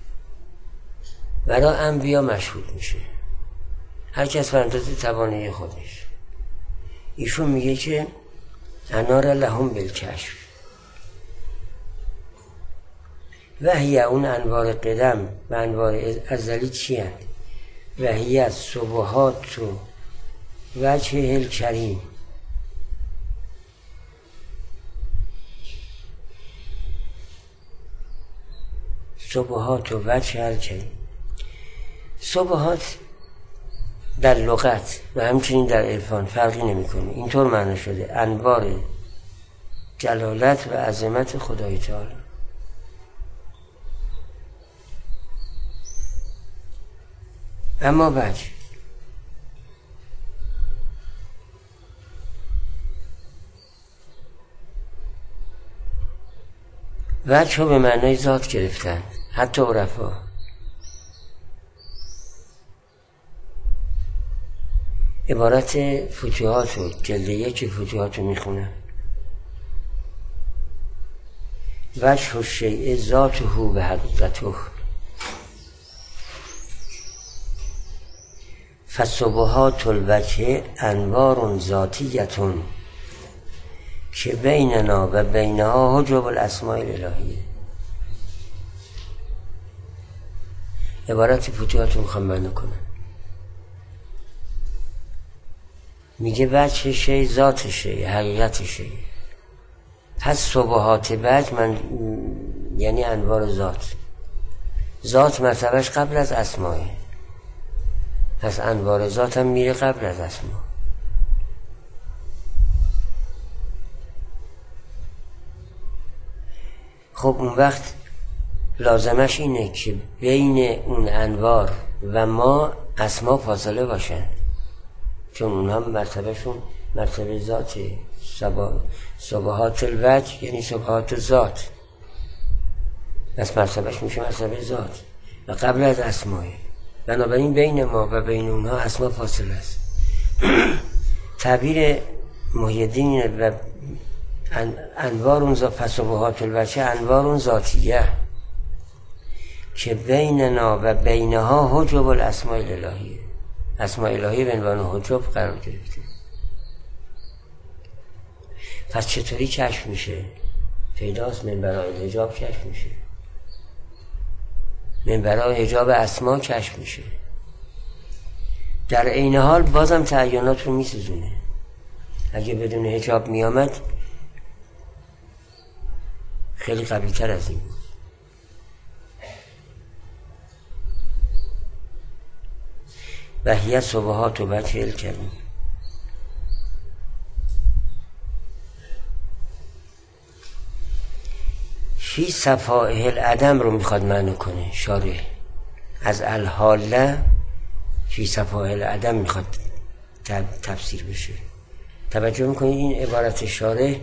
برای انبیا مشهود میشه، هر کس به اندازه توانایی خودش. ایشون میگه که انار لهم بالکشف و هی، اون انوار قدم و انوار ازلی چی هست؟ و هی از سبحات و وجه الکریم، سبحات و وجه الکریم. سبحات در لغت و همچنین در عرفان فرقی نمی‌کنه. اینطور معنی شده انوار جلالت و عظمت خدای تعالی. اما وجه رو به معنای ذات گرفتن حتی عرفا. عبارت فتوحات رو جلد 1 فتوحات رو میخونم. وجه الشیء ذاته به حقیقته فسبحات الوجه انوار ذاتیتون که بیننا و بینها حجب الاسماء الالهیه. عبارت فتوحات رو میخوام بیان کنم. میگه وجه شی ذات شی حقیقت شی. پس سبحات وجه من یعنی انوار ذات مرتبهش قبل از اسماء، پس انوار ذات هم میره قبل از اسما. خب اون وقت لازمش اینه که بین اون انوار و ما اسما فاصله باشن، چون اونها مرتبهشون مرتبه ذاته. سبحات الوجه یعنی سبحات ذات، پس مرتبهش میشه مرتبه ذات و قبل از اسماه. بنابراین بین ما و بین اونها اسما فاصله است. تعبیر محی الدین و انوار فسبحات الوجه انوار ذاتیه که بیننا و بینها حجب الاسماء الالهیه. اسماء الهی به عنوان حجب قرار گرفته. پس چطوری کشف میشه؟ پیداست من برای الحجاب کشف میشه، من برای حجاب اسما کشف میشه. در عین حال بازم تعینات رو میسوزونه. اگه بدون حجاب میامد خیلی قوی تر از این بود. و هی سبحات و وجه الکریم. فی صفائح العدم رو میخواد معنی کنه شارح. از الحاله فی صفائح العدم میخواد تفسیر بشه. توجه میکنید این عبارت شارح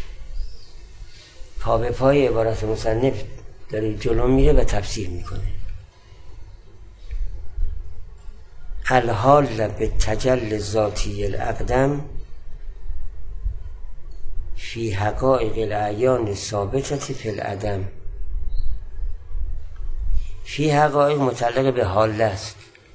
پا به پای عبارت مصنف داره جلو میره و تفسیر میکنه. الحال به تجل ذاتی الاقدم فی حقائق الاعیان ثابتت فی العدم. فی حقائق متعلق به حال است.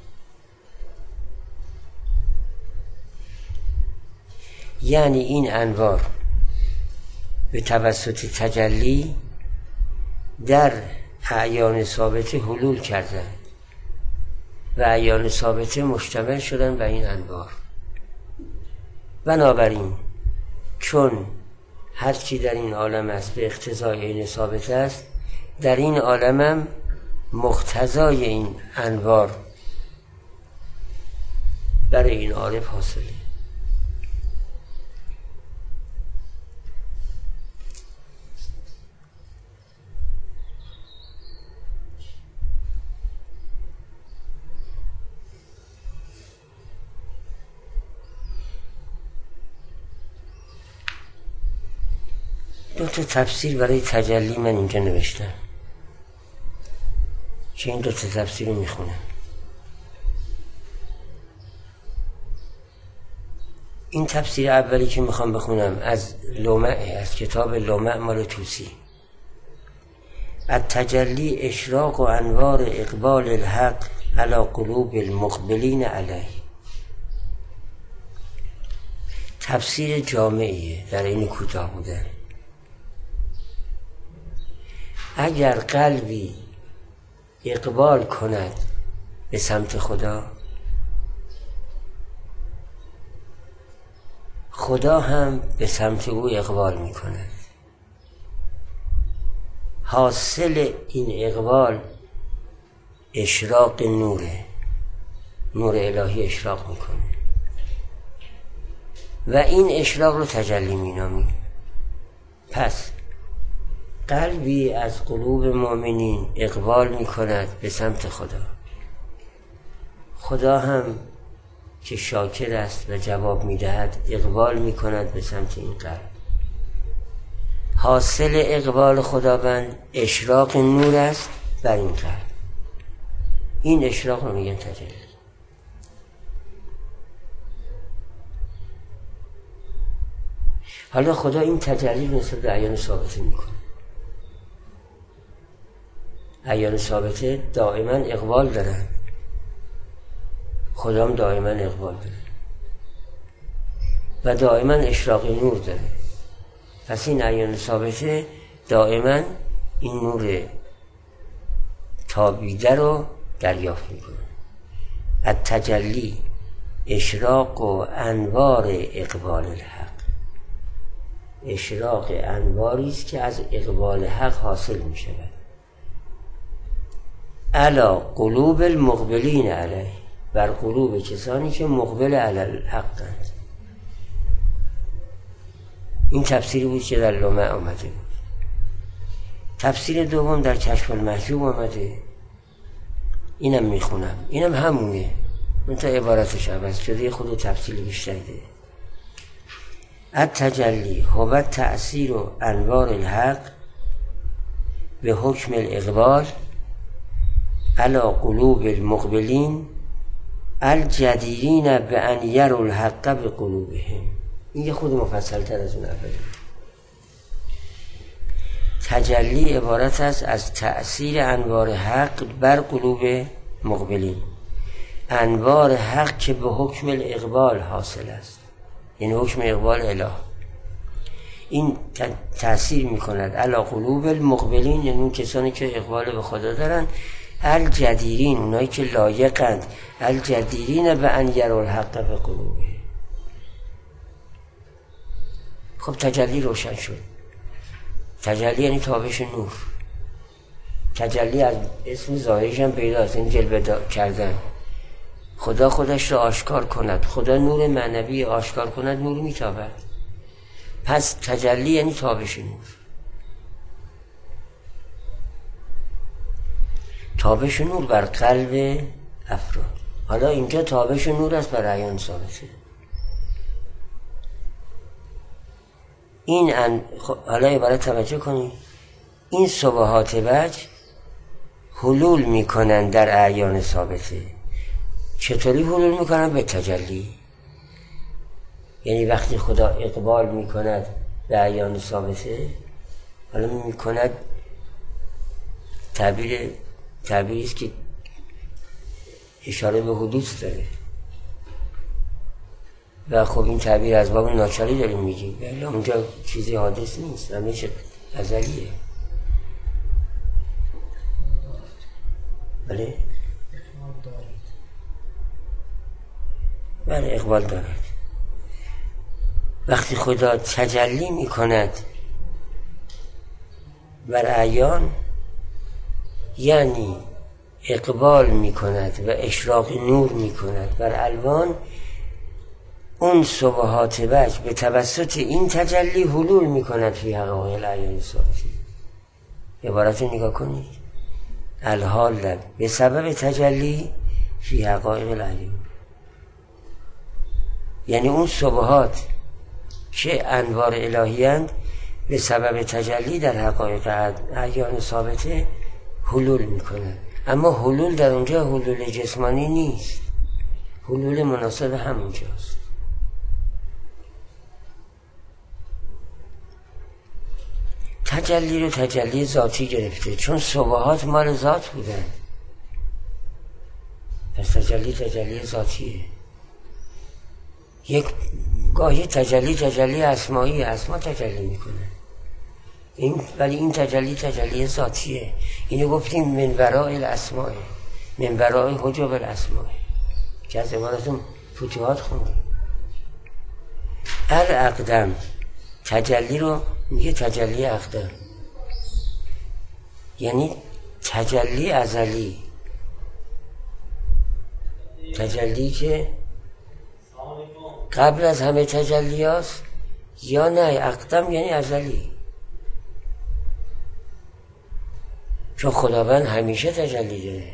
یعنی این انوار به توسط تجلی در اعیان ثابته حلول کردن و اعیان ثابته مشتمل شدن به این انوار. بنابراین چون هر چی در این عالم است به اقتضای عین ثابت است، در این عالم هم مقتضای این انوار برای این عارف حاصله. دو تا تفسیر برای تجلی من اینجا نوشتم که این دو تا تفسیر رو میخونم. این تفسیر اولی که میخوام بخونم از لمعه، از کتاب لمع مال توسی. التجلی اشراق و انوار اقبال الحق علی قلوب المقبلین علیه. تفسیر جامعیه در این کوتاه بودن. اگر قلبی اقبال کند به سمت خدا، خدا هم به سمت او اقبال می کند. حاصل این اقبال اشراق نوره، نور الهی اشراق میکنه و این اشراق رو تجلی مینامیم. پس قلبی از قلوب مؤمنین اقبال میکند به سمت خدا، خدا هم که شاکر است و جواب میدهد اقبال میکند به سمت این قلب. حاصل اقبال خداوند اشراق نور است بر این قلب. این اشراق رو میگن تجلی. حالا خدا این تجلی رو نسبت به اعیان ثابته میکنه. اعیان ثابته دائما اقبال دارن، خدا هم دائما اقبال داره و دائما اشراق نور داره. پس این اعیان ثابته دائما این نور تابیده رو دریافت میکنه. التجلی اشراق و انوار اقبال الحق. اشراق انواری است که از اقبال حق حاصل می شود. علی قلوب المقبلین علیه، بر قلوب کسانی که مقبل علی الحقند. این تفسیری بود که در لمع آمده بود. تفسیر دوم در کشف المحجوب آمده، اینم میخونم، اینم همونه، منتها عبارتش عوض شده، خود تفصیل بیشتری ده. التجلی هو تأثیر و انوار الحق به حکم الاقبال علی قلوب المقبلین الجدیرین به ان یروا الحق به قلوبهم. این یه خود مفصل تر از اون اولی. تجلی عبارت است از تأثیر انوار حق بر قلوب مقبلین، انوار حق که به حکم الاقبال حاصل است، یعنی حکم اقبال اله. این تأثیر میکند علی قلوب المقبلین، یعنی اون کسانی که اقبال به خدا دارن، الجدیرین، اونایی که لایقند، الجدیرین به ان یروا الحق به قلوبهم. خب تجلی روشن شد. تجلی یعنی تابش نور. تجلی از اسم ظاهرش هم پیدا است، این جلوه کردن. خدا خودش را آشکار کند، خدا نور معنوی آشکار کند، نور میتابد. پس تجلی یعنی تابش نور. تابش نور بر قلب افراد. حالا اینجا تابش نور است بر اعیان ثابته. این حالا عبارت توجه کنید، این صبحات وجه حلول میکنن در اعیان ثابته. چطوری حلول میکنن؟ به تجلی. یعنی وقتی خدا اقبال میکند به اعیان ثابته، حالا میکند تعبیری است که اشاره به حدوث داره و خب این تعبیر از باب ناچاری داریم میگیم، ولی اونجا چیزی حادث نیست، همیشه ازلیه. بله بله اقبال دارد. وقتی خدا تجلی میکند بر اعیان، یعنی اقبال میکند و اشراق نور میکند بر الوان، اون صبحات وجه به توسط این تجلی حلول میکند فی حقایق الاعیان ثابته. عبارت رو نگاه کنید، الحال به سبب تجلی فی حقایق الاعیان، یعنی اون صبحات که انوار الهی‌اند به سبب تجلی در حقایق اعیان ثابته حلول میکنه. اما حلول در اونجا حلول جسمانی نیست، حلول مناسب همونجاست. تجلی رو تجلی ذاتی گرفته، چون صبحات مال ذات بودن، پس تجلی ذاتیه. یک گاهی تجلی اسمایی، اسما تجلی میکنه، ولی این تجلی ذاتیه. اینو گفتیم من وراء الاسماء، من وراء حجاب الاسماء، که از عبارتون فتوحات خوندیم. الاقدم تجلی رو میگه تجلی اقدم. یعنی تجلی ازلی، تجلی که قبل از همه تجلی هست، یا نه اقدم یعنی ازلی، چون خداوند همیشه تجلی داره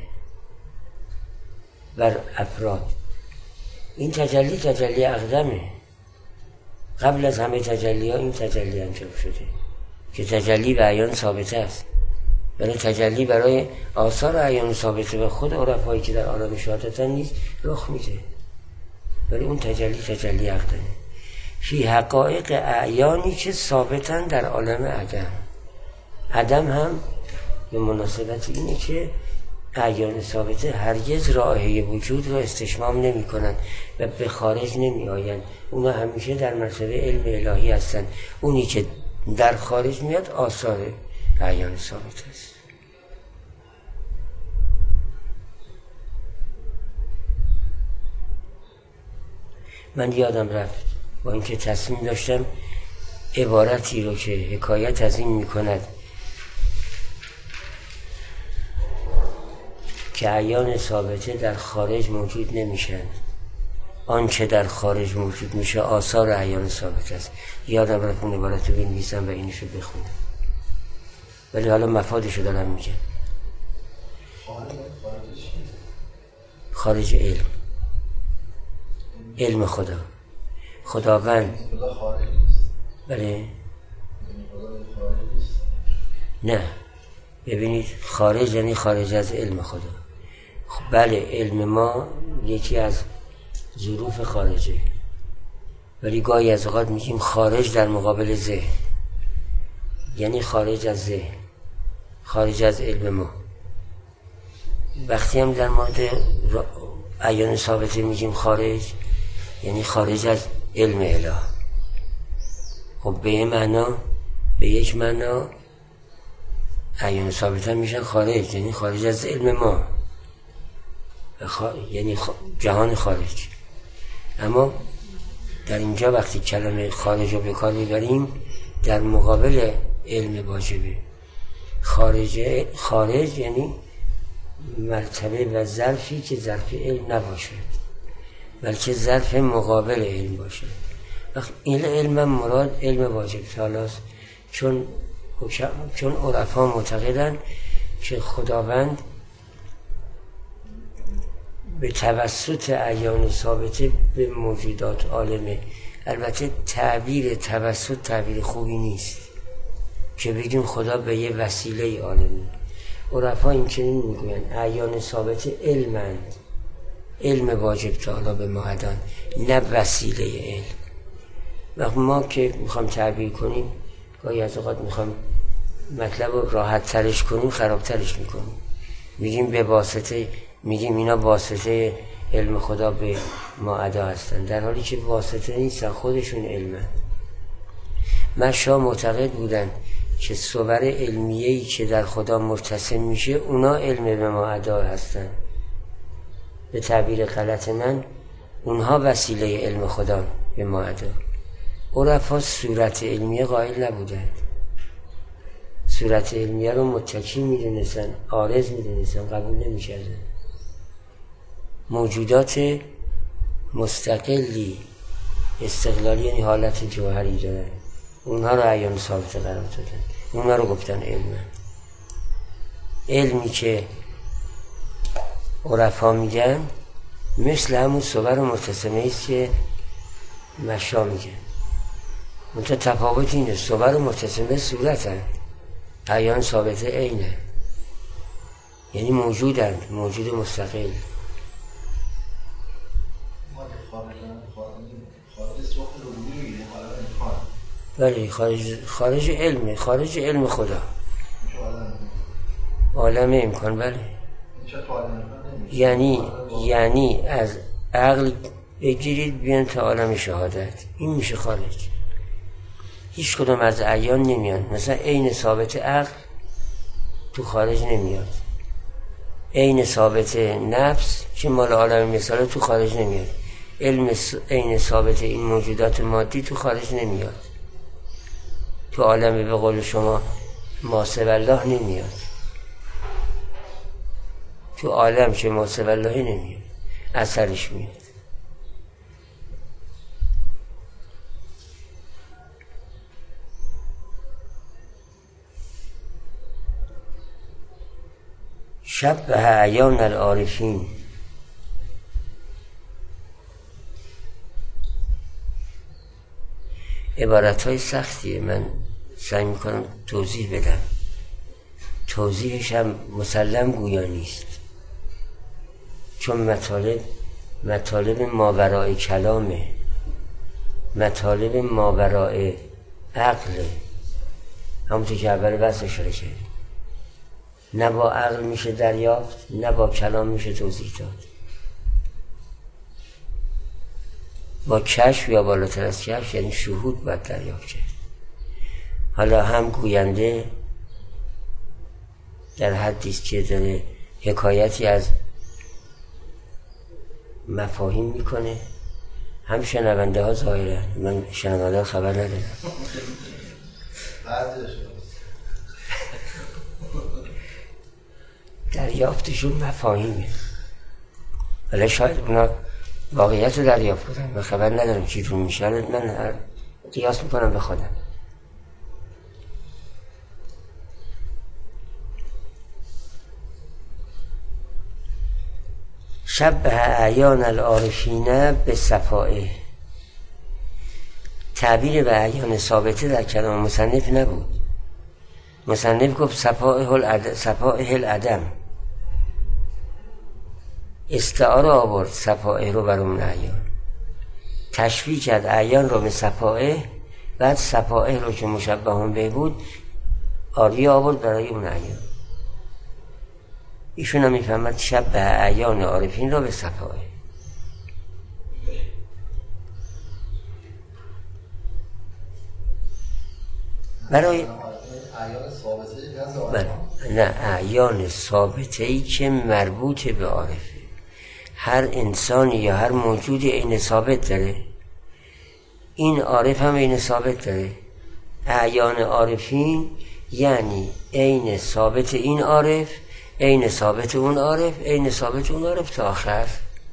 بر افراد. این تجلی تجلی اقدمه، قبل از همه تجلی ها این تجلی انجام شده که تجلی به عیان ثابته است. برای تجلی برای آثار عیان ثابته به خود عرفایی که در عالم شهادتن نیست رخ میده، برای اون تجلی تجلی اقدمه. فی حقایق اعیانی که ثابتن در عالم عدم. عدم هم به مناسبت اینه که اعیان ثابته هرگز رائحه وجود را استشمام نمی کنن و به خارج نمی آین. اونا همیشه در مرتبه علم الهی هستن. اونی که در خارج میاد آثار اعیان ثابت است. من یادم رفت با اینکه تصمیم داشتم عبارتی رو که حکایت از این میکند که اعیان ثابته در خارج موجود نمیشن، آنچه در خارج موجود میشه آثار اعیان ثابت است. یادم رفت اون عبارت رو بنویسم و اینشو بخونم، ولی حالا مفادشو دارم میگم. خارج علم، علم خدا، خداوند. بله نه، ببینید خارج یعنی خارج از علم خدا. بله علم ما یکی از ظروف خارجه، ولی گاهی از اوقات میگیم خارج در مقابل ذهن، یعنی خارج از ذهن، خارج از علم ما. وقتی هم در مورد اعیان ثابته میگیم خارج، یعنی خارج از علم اله. خب به یک معنا اعیان ثابته میشن خارج، یعنی خارج از علم ما، یعنی جهان خارج. اما در اینجا وقتی کلمه خارج رو به کار میبریم در مقابل علم واجبه. خارج یعنی مرتبه و ظرفی که ظرف علم نباشد، بلکه ظرف مقابل علم باشه. این علم مراد علم واجب تعالیست، چون عرفا معتقدن که خداوند به توسط اعیان ثابته به موجودات عالمه. البته تعبیر توسط تعبیر خوبی نیست که بگیم خدا به یه وسیله عالمه. عرفا این چنین میگوین اعیان ثابته علمند، علم واجب تعالی به ما عدان، نه وسیله علم. و ما که میخوام تعبیر کنیم گاهی از اوقات میخوام مطلب رو راحت ترش کنیم خراب ترش میکنیم، میگیم به واسطه، میگیم اینا واسطه علم خدا به ما ادا هستن، در حالی که واسطه نیستن، خودشون علمن. مشا معتقد بودن که صور علمیه‌ای که در خدا مرتسم میشه اونا علم به ما ادا هستن. به تعبیر غلط من اونها وسیله علم خدا به ما ادا. عرفا صورت علمیه قائل نبودن، صورت علمیه رو متکی میدونستن، عارض میدونستن، قبول نمیکردن. موجودات مستقلی استقلالی یعنی حالت جوهری دارن، اونها رو اعیان ثابته قرار دادن، اونها رو گفتن علمه. علمی که عرفا میگن مثل همون صور مرتسمه است که مشا میگن. منتها تفاوت اینه، صور مرتسمه صورت هست، اعیان ثابته عینه، یعنی موجودند، موجود مستقل. بله خارج علم، خارج علم خدا، عالم امکان. بله یعنی از عقل بگیرید بیان تا عالم شهادت، این میشه خارج. هیچ کدوم از اعیان نمیان. مثلا عین ثابت عقل تو خارج نمیاد، عین ثابت نفس که مال عالم مثال تو خارج نمیاد، علم عین ثابت این موجودات مادی تو خارج نمیاد، تو عالم به قول شما ما سوى الله نمیاد. تو عالم چه ماسه واللهی نمیاد، اثرش میاد. شبه اعیان العارفین. عبارت های سختیه، من سعی میکنم توضیح بدم. توضیحش هم مسلم گویا نیست، چون مطالب ماوراء کلامه، مطالب ماوراء عقله. همونطور که اول بحث اشاره کردیم، نه با عقل میشه دریافت، نه با کلام میشه توضیح داد. با کشف یا بالاتر از کشف، یعنی شهود باید دریافت کرد. حالا هم گوینده در حدیث که داره حکایتی از مفاهیم میکنه، هم شنونده ها ظاهره، من شنونده خبر ندارم، دریافتشون مفاهیمه. حالا شاید اونا واقعیت رو دریافت کنن، من خبر ندارم چی رو میشه، من قیاس میکنم به خودم. شبه اعیان العارفین به صفائه. تعبیر به اعیان ثابته در کلام مصنف نبود. مصنف گفت صفائه العدم، استعاره آورد صفائه رو بر اون اعیان، تشبیه کرد اعیان رو به صفائه، بعد صفائه رو که مشبهون به بود آریه آورد برای اون اعیان. ایشون هم میفهمد شب به اعیان عارفین را به صفائه. برای نه اعیان ثابته‌ای که مربوط به عارفه. هر انسانی یا هر موجودی عین ثابت داره، این عارف هم عین ثابت داره. اعیان عارفین یعنی عین ثابت این عارف، عین ثابت اون عارف، عین ثابت اون عارف تا آخر.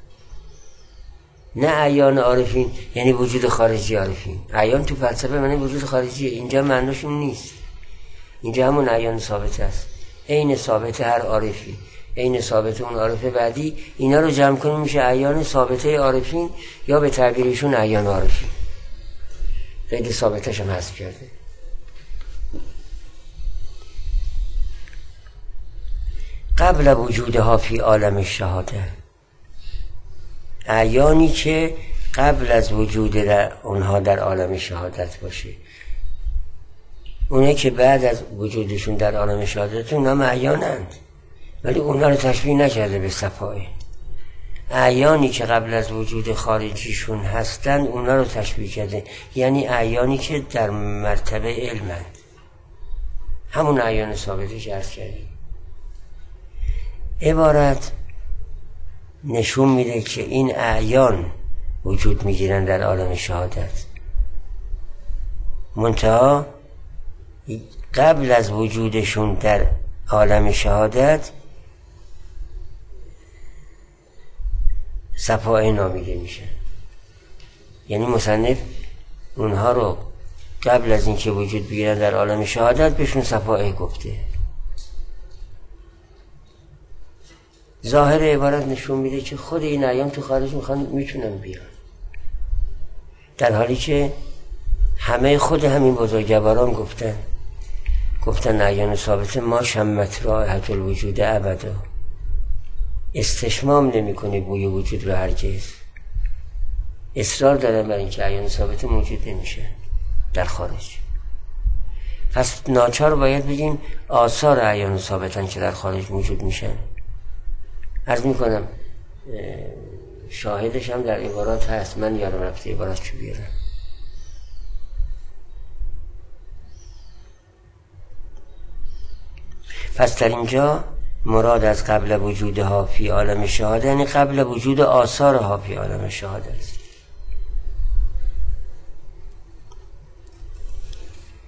نه اعیان عارفین یعنی وجود خارجی عارفین. اعیان تو فلسفه معنی وجود خارجیه، اینجا معنیشون نیست. اینجا همون اعیان ثابت است، عین ثابت هر عارفی، عین ثابت اون عارف بعدی. اینا رو جمع کنیم میشه اعیان ثابته عارفین، یا به تعبیرشون اعیان عارفین. خیلی ثابتش هم حذف کرده. قبل وجودها فی عالم شهاده، اعیانی که قبل از وجود اونها در عالم شهادت باشه. اونه که بعد از وجودشون در عالم شهادت اونها اعیانند، ولی اونها رو تشبیه نکرده به صفائه. اعیانی که قبل از وجود خارجیشون هستند اونها رو تشبیه کرده، یعنی اعیانی که در مرتبه علمند، همون اعیان ثابتی که عرض کردیم. عبارت نشون میده که این اعیان وجود میگیرن در عالم شهادت، منتها قبل از وجودشون در عالم شهادت صفائه نامیده میشه. یعنی مصنف اونها رو قبل از اینکه وجود بگیرن در عالم شهادت بهشون صفائه گفته. ظاهر عبارت نشون میده که خود این اعیان تو خارج میتونن بیان، در حالی که همه خود همین بزرگواران گفتن اعیان ثابته ما شمت رائحة الوجود ابدا، استشمام نمیکنه بوی وجود رو هرگز. اصرار دارن بر اینکه اعیان ثابته موجود نمیشه در خارج. پس ناچار باید بگیم آثار اعیان ثابتن که در خارج موجود میشن. عرض میکنم شاهدش هم در عبارات هست، من یارم رفته عبارات چو بیارم. پس در اینجا مراد از قبل وجودها فی عالم شهاده یعنی قبل وجود آثارها فی عالم شهاده است.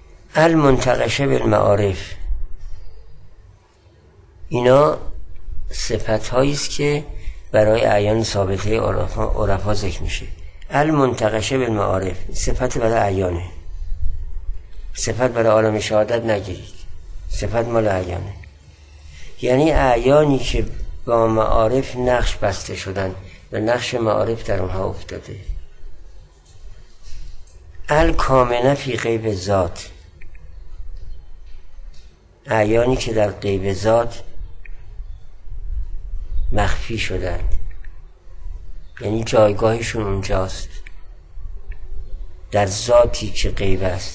المنتقشه بالمعارف، اینا صفت هایی است که برای اعیان ثابته عرفا ذکر میشه. المنتقشه بالمعارف صفت برای اعیانه، صفت برای عالم شهادت نگیرید، صفت مال اعیانه. یعنی اعیانی که با معارف نقش بسته شدن و نقش معارف در اونها افتاده. الکامنه فی غیب ذات، اعیانی که در غیب ذات مخفی شدند، یعنی جایگاهشون اونجاست در ذاتی که غیب است.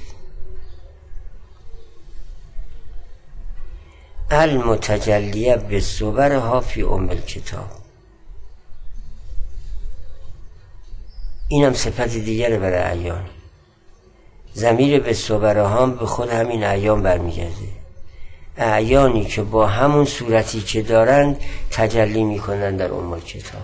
المتجلیه به صورها فی ام الکتاب، اینم صفت دیگر برای اعیان. ضمیر به صورها هم به خود همین اعیان برمیگرده، اعیانی که با همون صورتی که دارند تجلی میکنن در ام الکتاب.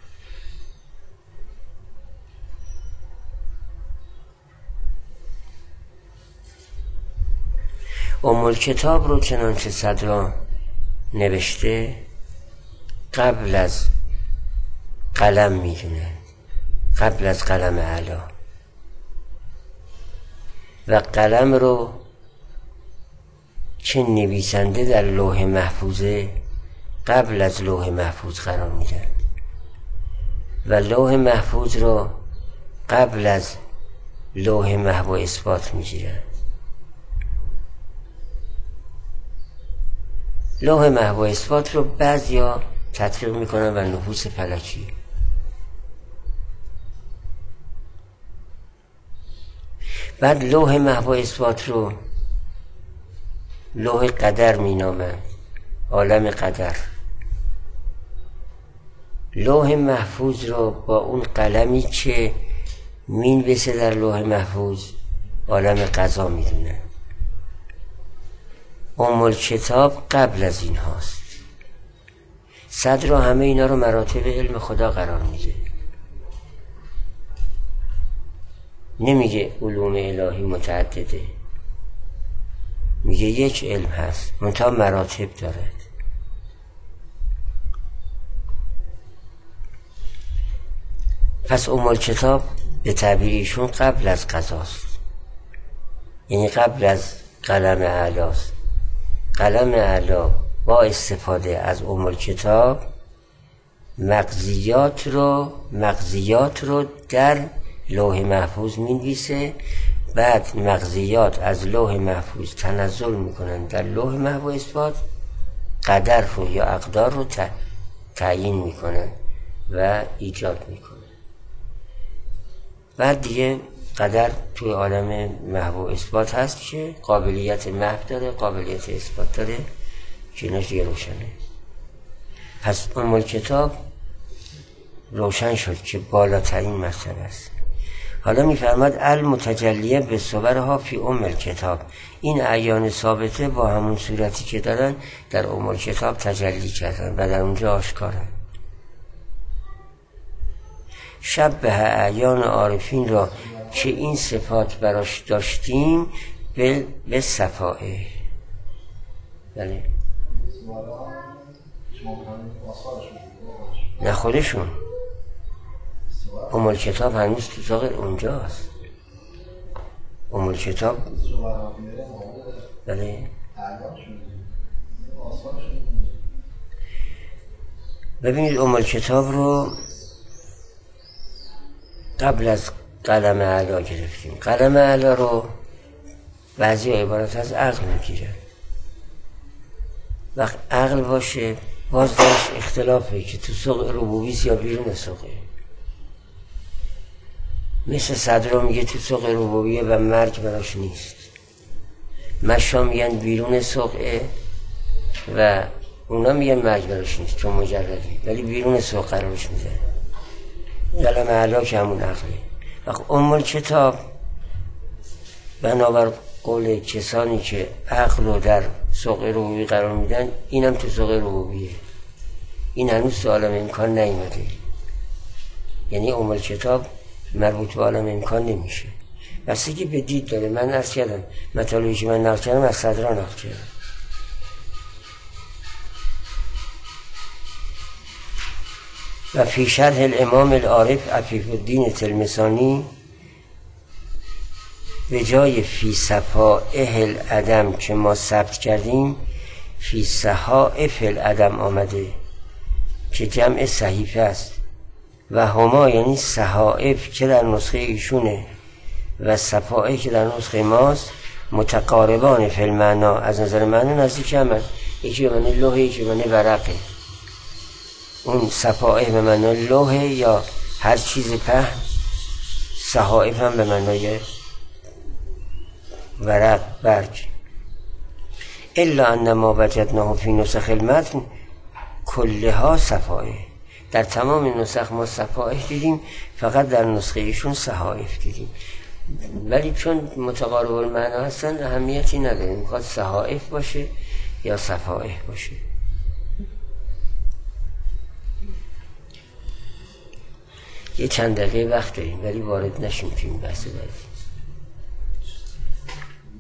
ام الکتاب رو چنانچه صدرا نوشته قبل از قلم میدونه، قبل از قلم اعلی، و قلم رو چه نویسنده در لوح محفوظه قبل از لوح محفوظ قرار میدن و لوح محفوظ رو قبل از لوح محو اثبات میگیرن. لوح محو اثبات رو بعضیا تطبیق میکنن و نفوس فلکی، بعد لوح محو اثبات رو لوح قدر مینامن، عالم قدر. لوح محفوظ رو با اون قلمی که مینویسه در لوح محفوظ عالم قضا میدونن. ام الکتاب قبل از این هاست. صدر همه اینا رو مراتب علم خدا قرار میده، نمیگه علوم الهی متعدده، میگه یک علم هست منتها مراتب دارد. پس ام الکتاب به تعبیر ایشون قبل از قضاست، یعنی قبل از قلم اعلاست. قلم اعلا با استفاده از ام الکتاب مغزیات رو در لوح محفوظ مینویسه، بعد مغزیات از لوح محفوظ تنزل میکنن در لوح محو اثبات، قدر رو یا اقدار رو تعیین میکنن و ایجاد میکنن. بعد دیگه قدر توی عالم محو اثبات هست که قابلیت محو داره، قابلیت اثبات داره، که ایناش دیگه روشنه. پس ام الکتاب روشن شد که بالاترین مسئله است. حالا میفرماد المتجلیه به صورها فی ام الکتاب، این اعیان ثابته با همون صورتی که دارن در ام الکتاب تجلی کردن و در اونجا آشکارن. شبه اعیان عارفین را که این صفات براش داشتیم به صفائه. بله نه خودشون، ام الکتاب هنوز تو ظاهر اونجاست. ام الکتاب بله ببینید ام الکتاب رو قبل از قلم اعلا گرفتیم. قلم اعلا رو بعضی عبارت از عقل میگیره. وقت عقل باشه باز درش اختلافه که تو سوق ربوبیست یا بیرون سوقه. مثل صدرا میگه تو سوق ربوبیه و مرگ براش نیست. مشا میگن بیرون سوقه و اونا میگن مرگ براش نیست چون مجرده، ولی بیرون سوق قرارش میده. قلم اعلا که همون عقله. وقت ام الکتاب بنابر قول کسانی که عقل رو در سوق ربوبی قرار میدن، اینم تو سوق ربوبیه. این هنوز تو عالم امکان نیومده، یعنی ام الکتاب مربوط به عالم امکان نمیشه. بستگی به دید داره. من عرض کردم مطالبی که من نقل کردم از صدرا نقل کردم. و فی شرح الامام العارف عفیف الدین تلمسانی به جای فی صفائح العدم که ما ثبت کردیم فی صحائف العدم آمده که جمع صحیفه است و هما یعنی صحائف که در نسخه ایشونه و صفائح که در نسخه ماست متقاربان فی المعنا، از نظر معنی نزدیک هم، یکی به معنی لوح یکی به معنی ورقه. اون صفائح به معنی لوح یا هر چیز پهن، صحائف هم به معنی ورق برگ. الا انما وجدناه فی نسخ المتن کلها صفائح، در تمام نسخ ما صفائح دیدیم، فقط در نسخه ایشون صحائف دیدیم. ولی چون متقارب المعنا هستن اهمیتی نداره، میخواد صحائف باشه یا صفائح باشه. یه چند دقیقه وقت داریم ولی وارد نشیم تو این بحث بعدی.